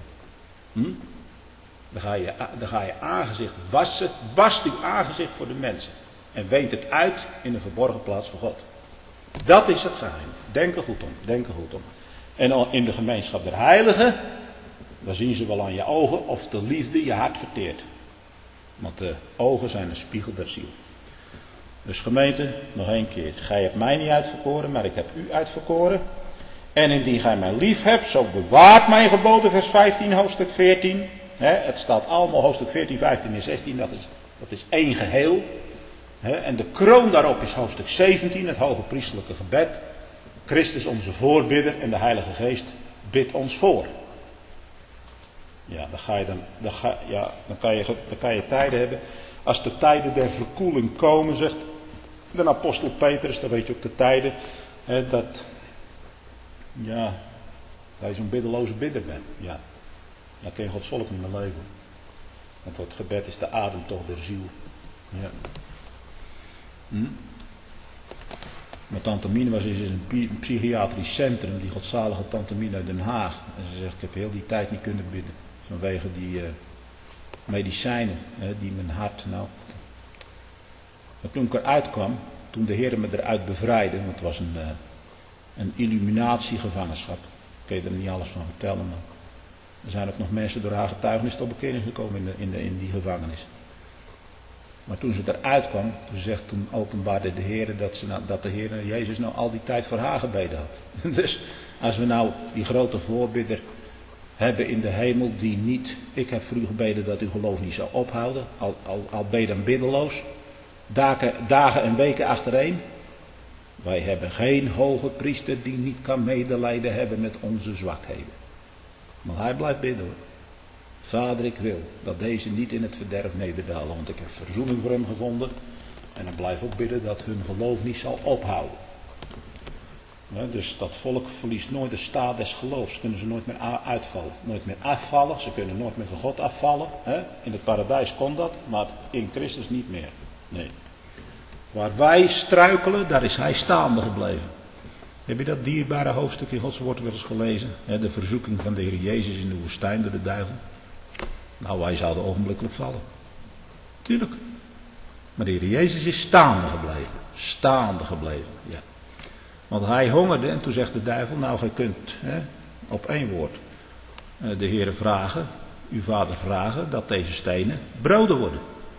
Dan ga je aangezicht wassen. Wast uw aangezicht voor de mensen. En weent het uit in een verborgen plaats voor God. Dat is het geheim. Denk er goed om. Denk er goed om. En in de gemeenschap der heiligen. Dan zien ze wel aan je ogen of de liefde je hart verteert. Want de ogen zijn een spiegel der ziel. Dus gemeente, nog 1 keer. Gij hebt mij niet uitverkoren, maar ik heb u uitverkoren. En indien gij mij lief hebt, zo bewaart mijn geboden, vers 15, hoofdstuk 14. Het staat allemaal, hoofdstuk 14, 15 en 16, dat is één geheel. En de kroon daarop is hoofdstuk 17, het hoge priestelijke gebed. Christus onze voorbidder en de Heilige Geest bidt ons voor. Ja, dan kan je tijden hebben. Als de tijden der verkoeling komen, zegt de apostel Petrus, dan weet je ook de tijden, dat je zo'n biddeloze bidder bent. Ja, dan kun je Gods volk niet meer leven. Want het gebed is de ademtocht der ziel. Ja. Mijn tante Mine was eens in een psychiatrisch centrum, die godzalige tante Mine uit Den Haag. En ze zegt, ik heb heel die tijd niet kunnen bidden. Vanwege die medicijnen die mijn hart... Maar toen ik eruit kwam, toen de Heer me eruit bevrijdde, want het was een illuminatiegevangenschap. Ik kan je er niet alles van vertellen, maar er zijn ook nog mensen door haar getuigenis tot bekering gekomen in die gevangenis. Maar toen ze eruit kwam, toen openbaarde de Heer dat de Heer Jezus nou al die tijd voor haar gebeden had. Dus als we nou die grote voorbidder hebben in de hemel die niet, ik heb voor u gebeden dat uw geloof niet zou ophouden, al ben je dan biddeloos, dagen en weken achtereen. Wij hebben geen hoge priester die niet kan medelijden hebben met onze zwakheden. Maar hij blijft bidden hoor. Vader, ik wil dat deze niet in het verderf nederdalen, want ik heb verzoening voor hem gevonden. En dan blijf ook bidden dat hun geloof niet zal ophouden. Dus dat volk verliest nooit de staat des geloofs. Kunnen ze nooit meer uitvallen. Nooit meer afvallen. Ze kunnen nooit meer van God afvallen. In het paradijs kon dat, maar in Christus niet meer. Nee. Waar wij struikelen, daar is hij staande gebleven. Heb je dat dierbare hoofdstuk in Gods woord wel eens gelezen? De verzoeking van de Heer Jezus in de woestijn door de duivel. Nou, wij zouden ogenblikkelijk vallen. Tuurlijk. Maar de Heer Jezus is staande gebleven. Staande gebleven, ja. Want hij hongerde en toen zegt de duivel, nou gij kunt op 1 woord. de Heere vragen, uw vader vragen, dat deze stenen broden worden.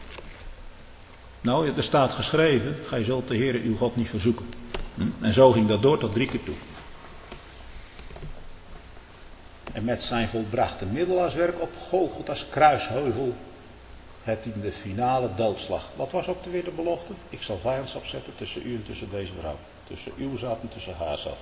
Nou, er staat geschreven, gij zult de Heere uw God niet verzoeken. En zo ging dat door tot 3 keer toe. En met zijn volbrachte middelaarswerk op Golgotha's kruisheuvel het in de finale doodslag. Wat was ook weer de belofte? Ik zal vijandschap zetten tussen u en tussen deze vrouw. Tussen uw zaad en tussen haar zaad.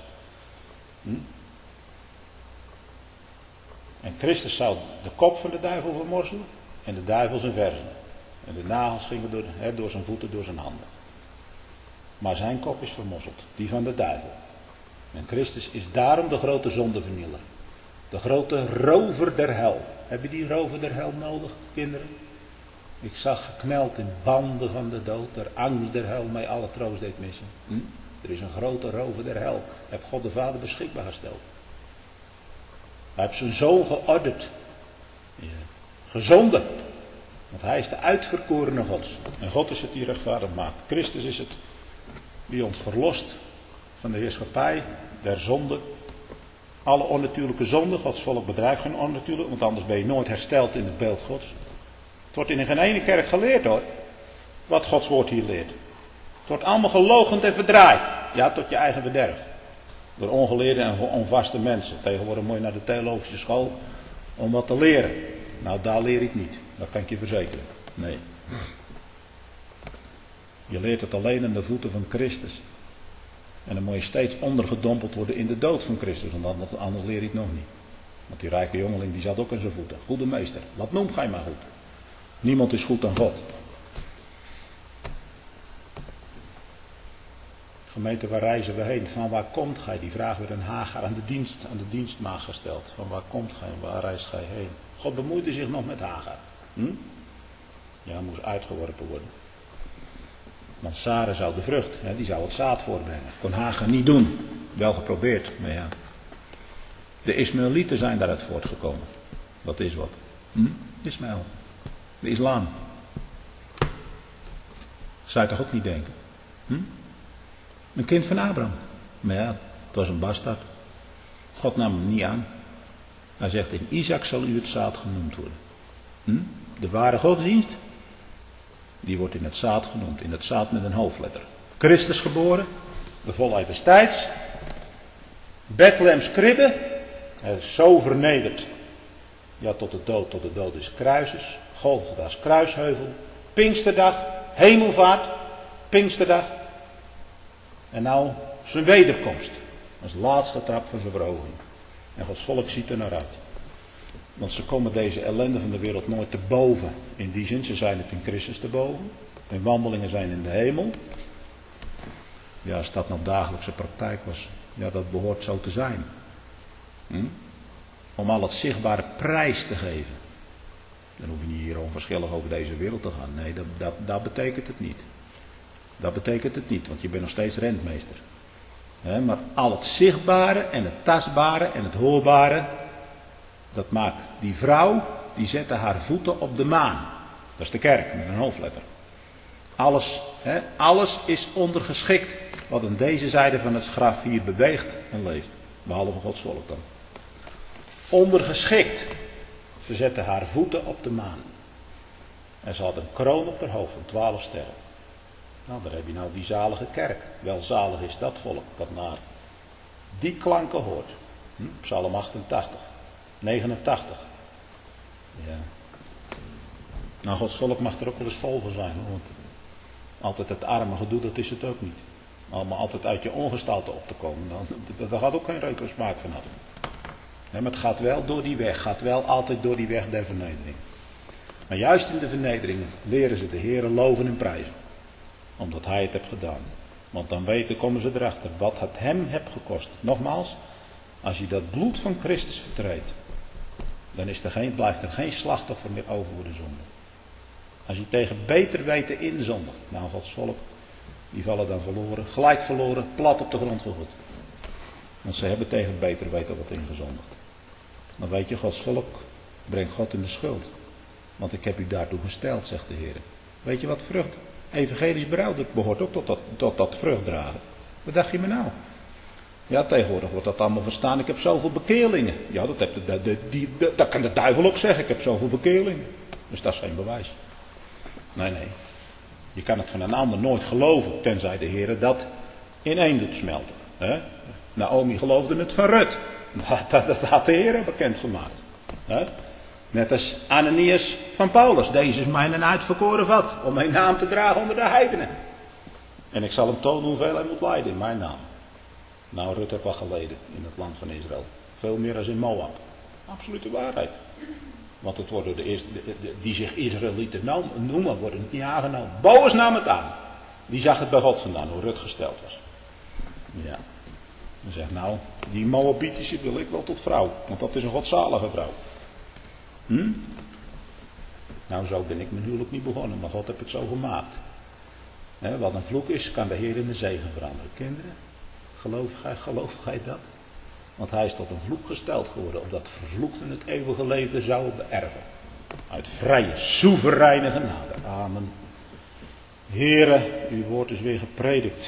En Christus zou de kop van de duivel vermorzelen en de duivel zijn verzen. En de nagels gingen door zijn voeten, door zijn handen. Maar zijn kop is vermorzeld, die van de duivel. En Christus is daarom de grote zondevernieler. De grote rover der hel. Heb je die rover der hel nodig, kinderen? Ik zag gekneld in banden van de dood, der angst der hel mij alle troost deed missen. Er is een grote rover der hel. Heb God de Vader beschikbaar gesteld. Hij heeft zijn zoon georderd. Gezonden. Want hij is de uitverkorene Gods. En God is het die rechtvaardig maakt. Christus is het die ons verlost van de heerschappij der zonde. Alle onnatuurlijke zonden. Gods volk bedrijft geen onnatuurlijk. Want anders ben je nooit hersteld in het beeld Gods. Het wordt in geen ene kerk geleerd hoor. Wat Gods woord hier leert. Het wordt allemaal geloochend en verdraaid. Ja, tot je eigen verderf. Door ongeleerde en onvaste mensen. Tegenwoordig moet je naar de theologische school om wat te leren. Nou, daar leer ik niet. Dat kan ik je verzekeren. Nee. Je leert het alleen aan de voeten van Christus. En dan moet je steeds ondergedompeld worden in de dood van Christus. Want anders leer je het nog niet. Want die rijke jongeling die zat ook aan zijn voeten. Goede meester. Wat noemt gij maar goed? Niemand is goed dan God. Gemeente, waar reizen we heen? Van waar komt gij? Die vraag werd aan Hagar aan de dienstmaagd gesteld. Van waar komt gij? Waar reist gij heen? God bemoeide zich nog met Hagar. Ja, moest uitgeworpen worden. Want Sarah zou de vrucht, die zou het zaad voorbrengen. Kon Hagar niet doen. Wel geprobeerd, maar ja. De Ismaëlieten zijn daaruit voortgekomen. Dat is wat. Ismaël. De islam. Zou je toch ook niet denken? Een kind van Abraham. Maar ja, het was een bastard. God nam hem niet aan. Hij zegt, in Isaac zal u het zaad genoemd worden. De ware godsdienst, die wordt in het zaad genoemd. In het zaad met een hoofdletter. Christus geboren, de volheid des tijds. Bethlehems kribbe, hij is zo vernederd. Ja, tot de dood is kruises. Golgotha's kruisheuvel. Pinksterdag, hemelvaart, Pinksterdag. En nou zijn wederkomst. Als laatste trap van zijn verhoging. En Gods volk ziet er naar uit. Want ze komen deze ellende van de wereld nooit te boven. In die zin, ze zijn het in Christus te boven. Hun wandelingen zijn in de hemel. Ja, als dat nou dagelijkse praktijk was. Ja, dat behoort zo te zijn. Om al het zichtbare prijs te geven. Dan hoef je niet hier onverschillig over deze wereld te gaan. Nee, dat betekent het niet. Dat betekent het niet, want je bent nog steeds rentmeester. Maar al het zichtbare en het tastbare en het hoorbare, dat maakt die vrouw, die zette haar voeten op de maan. Dat is de kerk met een hoofdletter. Alles is ondergeschikt wat aan deze zijde van het graf hier beweegt en leeft. Behalve Gods volk dan. Ondergeschikt. Ze zette haar voeten op de maan. En ze had een kroon op haar hoofd van 12 sterren. Nou, daar heb je nou die zalige kerk. Welzalig is dat volk dat naar die klanken hoort. Psalm 88, 89. Ja. Nou, Gods volk mag er ook wel eens vol van zijn. Want altijd het arme gedoe, dat is het ook niet. Maar altijd uit je ongestalte op te komen. Daar gaat ook geen reuk en smaak van af. Nee, maar het gaat wel door die weg. Gaat wel altijd door die weg der vernedering. Maar juist in de vernedering leren ze de Heere loven en prijzen. Omdat hij het heeft gedaan. Want dan komen ze erachter wat het hem heeft gekost. Nogmaals, als je dat bloed van Christus vertreedt, dan blijft er geen slachtoffer meer over voor de zonde. Als je tegen beter weten inzondigt, nou Gods volk, die vallen dan verloren, gelijk verloren, plat op de grond gegooid. Want ze hebben tegen beter weten wat ingezondigd. Dan weet je, Gods volk brengt God in de schuld. Want ik heb u daartoe gesteld, zegt de Heer. Weet je wat vrucht? Evangelisch berouw, dat behoort ook tot dat vrucht dragen. Wat dacht je me nou? Ja, tegenwoordig wordt dat allemaal verstaan. Ik heb zoveel bekeerlingen. Ja, dat kan de duivel ook zeggen. Ik heb zoveel bekeerlingen. Dus dat is geen bewijs. Nee. Je kan het van een ander nooit geloven. Tenzij de Heer dat in één doet smelten. Naomi geloofde het van Rut. Dat had de Heer bekendgemaakt. Net als Ananias van Paulus. Deze is mijn uitverkoren vat. Om mijn naam te dragen onder de heidenen. En ik zal hem tonen hoeveel hij moet lijden in mijn naam. Nou, Rut heeft wel geleden in het land van Israël. Veel meer dan in Moab. Absolute waarheid. Want het worden de eerste, die zich Israëlieten noemen, worden niet aangenomen. Boas nam het aan. Die zag het bij God vandaan, hoe Rut gesteld was. Ja. En zegt, nou, die Moabitische wil ik wel tot vrouw. Want dat is een godzalige vrouw. Nou, zo ben ik mijn huwelijk niet begonnen. Maar God heeft het zo gemaakt. Wat een vloek is, kan de Heer in de zegen veranderen. Kinderen, geloof gij dat? Want hij is tot een vloek gesteld geworden, opdat vervloekten het eeuwige leven zouden beërven. Uit vrije, soevereine genade. Amen. Heere, uw woord is weer gepredikt.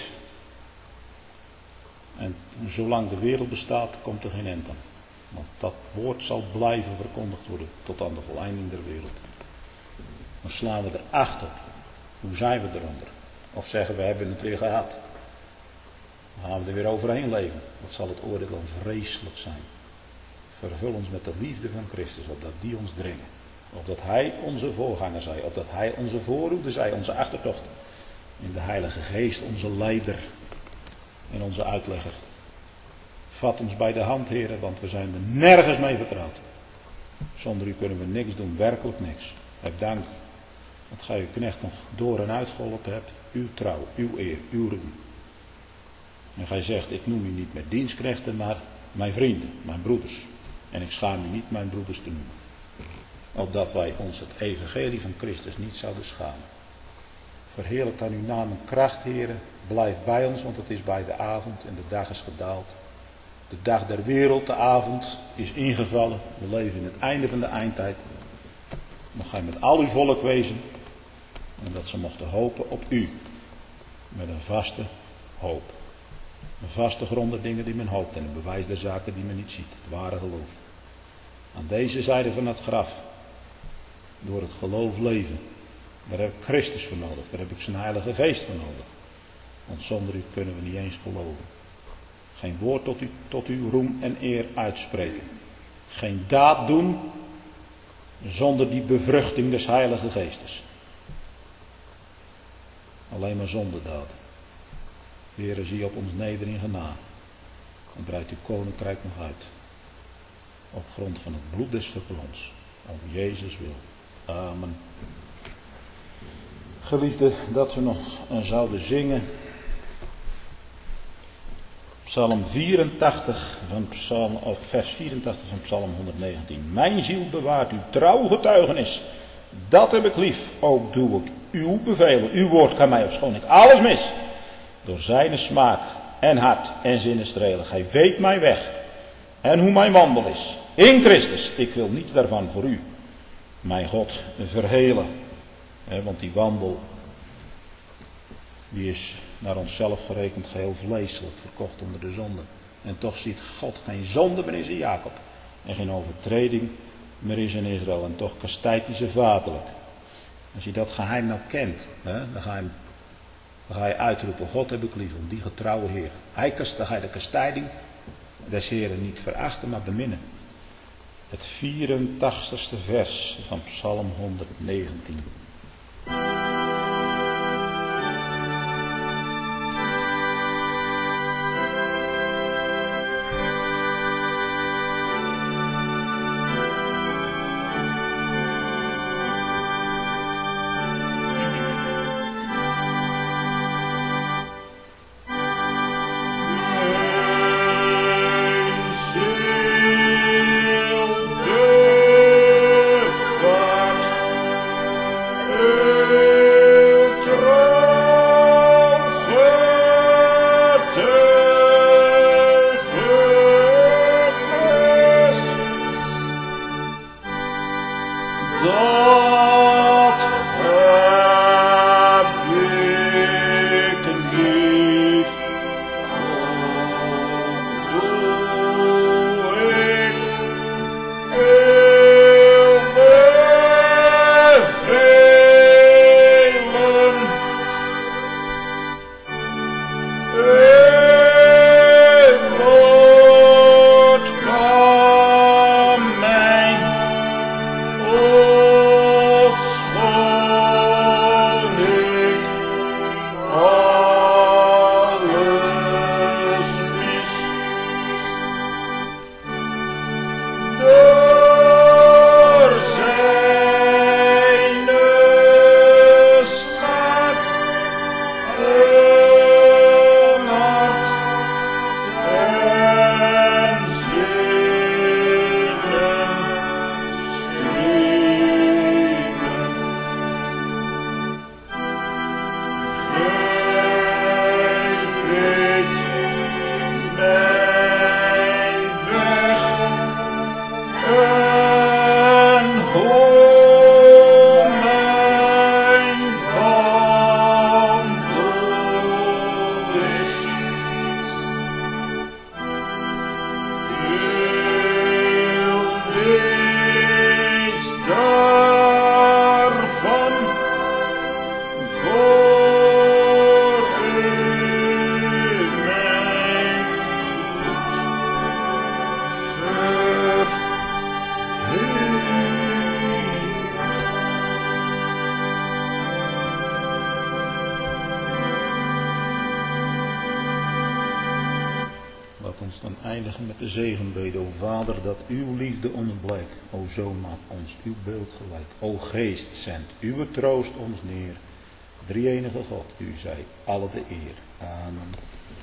En zolang de wereld bestaat, komt er geen eind aan. Want dat woord zal blijven verkondigd worden tot aan de volleinding der wereld. Dan slaan we er 8 op. Hoe zijn we eronder? Of zeggen we hebben het weer gehad. Dan gaan we er weer overheen leven. Wat zal het oordeel dan vreselijk zijn. Vervul ons met de liefde van Christus, opdat die ons dringen. Opdat hij onze voorganger zij, opdat hij onze voorhoede zij, onze achtertocht. In de Heilige Geest onze leider en onze uitlegger. Vat ons bij de hand, heren, want we zijn er nergens mee vertrouwd. Zonder u kunnen we niks doen, werkelijk niks. Heb dank dat gij uw knecht nog door en uitgeholpen hebt. Uw trouw, uw eer, uw roem. En gij zegt, ik noem u niet meer dienstknechten, maar mijn vrienden, mijn broeders. En ik schaam u niet mijn broeders te noemen. Opdat wij ons het evangelie van Christus niet zouden schamen. Verheerlijkt aan uw naam en kracht, heren. Blijf bij ons, want het is bij de avond en de dag is gedaald. De dag der wereld, de avond, is ingevallen. We leven in het einde van de eindtijd. Mag gij met al uw volk wezen. En dat ze mochten hopen op u. Met een vaste hoop. Een vaste grond der dingen die men hoopt. En een bewijs der zaken die men niet ziet. Het ware geloof. Aan deze zijde van het graf. Door het geloof leven. Daar heb ik Christus voor nodig. Daar heb ik zijn Heilige Geest voor nodig. Want zonder u kunnen we niet eens geloven. Geen woord tot uw roem en eer uitspreken. Geen daad doen zonder die bevruchting des Heilige Geestes. Alleen maar zondedaden. Heere, zie op ons neder in genade. En breid uw koninkrijk nog uit. Op grond van het bloed des verbonds. Om Jezus wil. Amen. Geliefde, dat we nog zouden zingen. Psalm 84 van vers 84 van Psalm 119. Mijn ziel bewaart uw trouw getuigenis. Dat heb ik lief. Ook doe ik uw bevelen. Uw woord kan mij, ofschoon ik alles mis, door zijne smaak en hart en zinnen strelen. Gij weet mijn weg en hoe mijn wandel is. In Christus, ik wil niets daarvan voor u, mijn God, verhelen. Want die wandel, die is naar onszelf gerekend geheel vleeselijk, verkocht onder de zonde. En toch ziet God geen zonde meer in zijn Jacob. En geen overtreding meer in zijn Israël. En toch kastijdt hij ze vaderlijk. Als je dat geheim nou kent, dan ga je uitroepen, God heb ik lief, om die getrouwe Heer. Dan ga je de kastijding des Heeren niet verachten, maar beminnen. Het 84ste vers van Psalm 119. Dan eindigen met de zegenbede. O Vader, dat uw liefde ons blijkt. O Zoon, maak ons uw beeld gelijk. O Geest, zend uw troost ons neer. Drie-enige God, u zij alle de eer. Amen.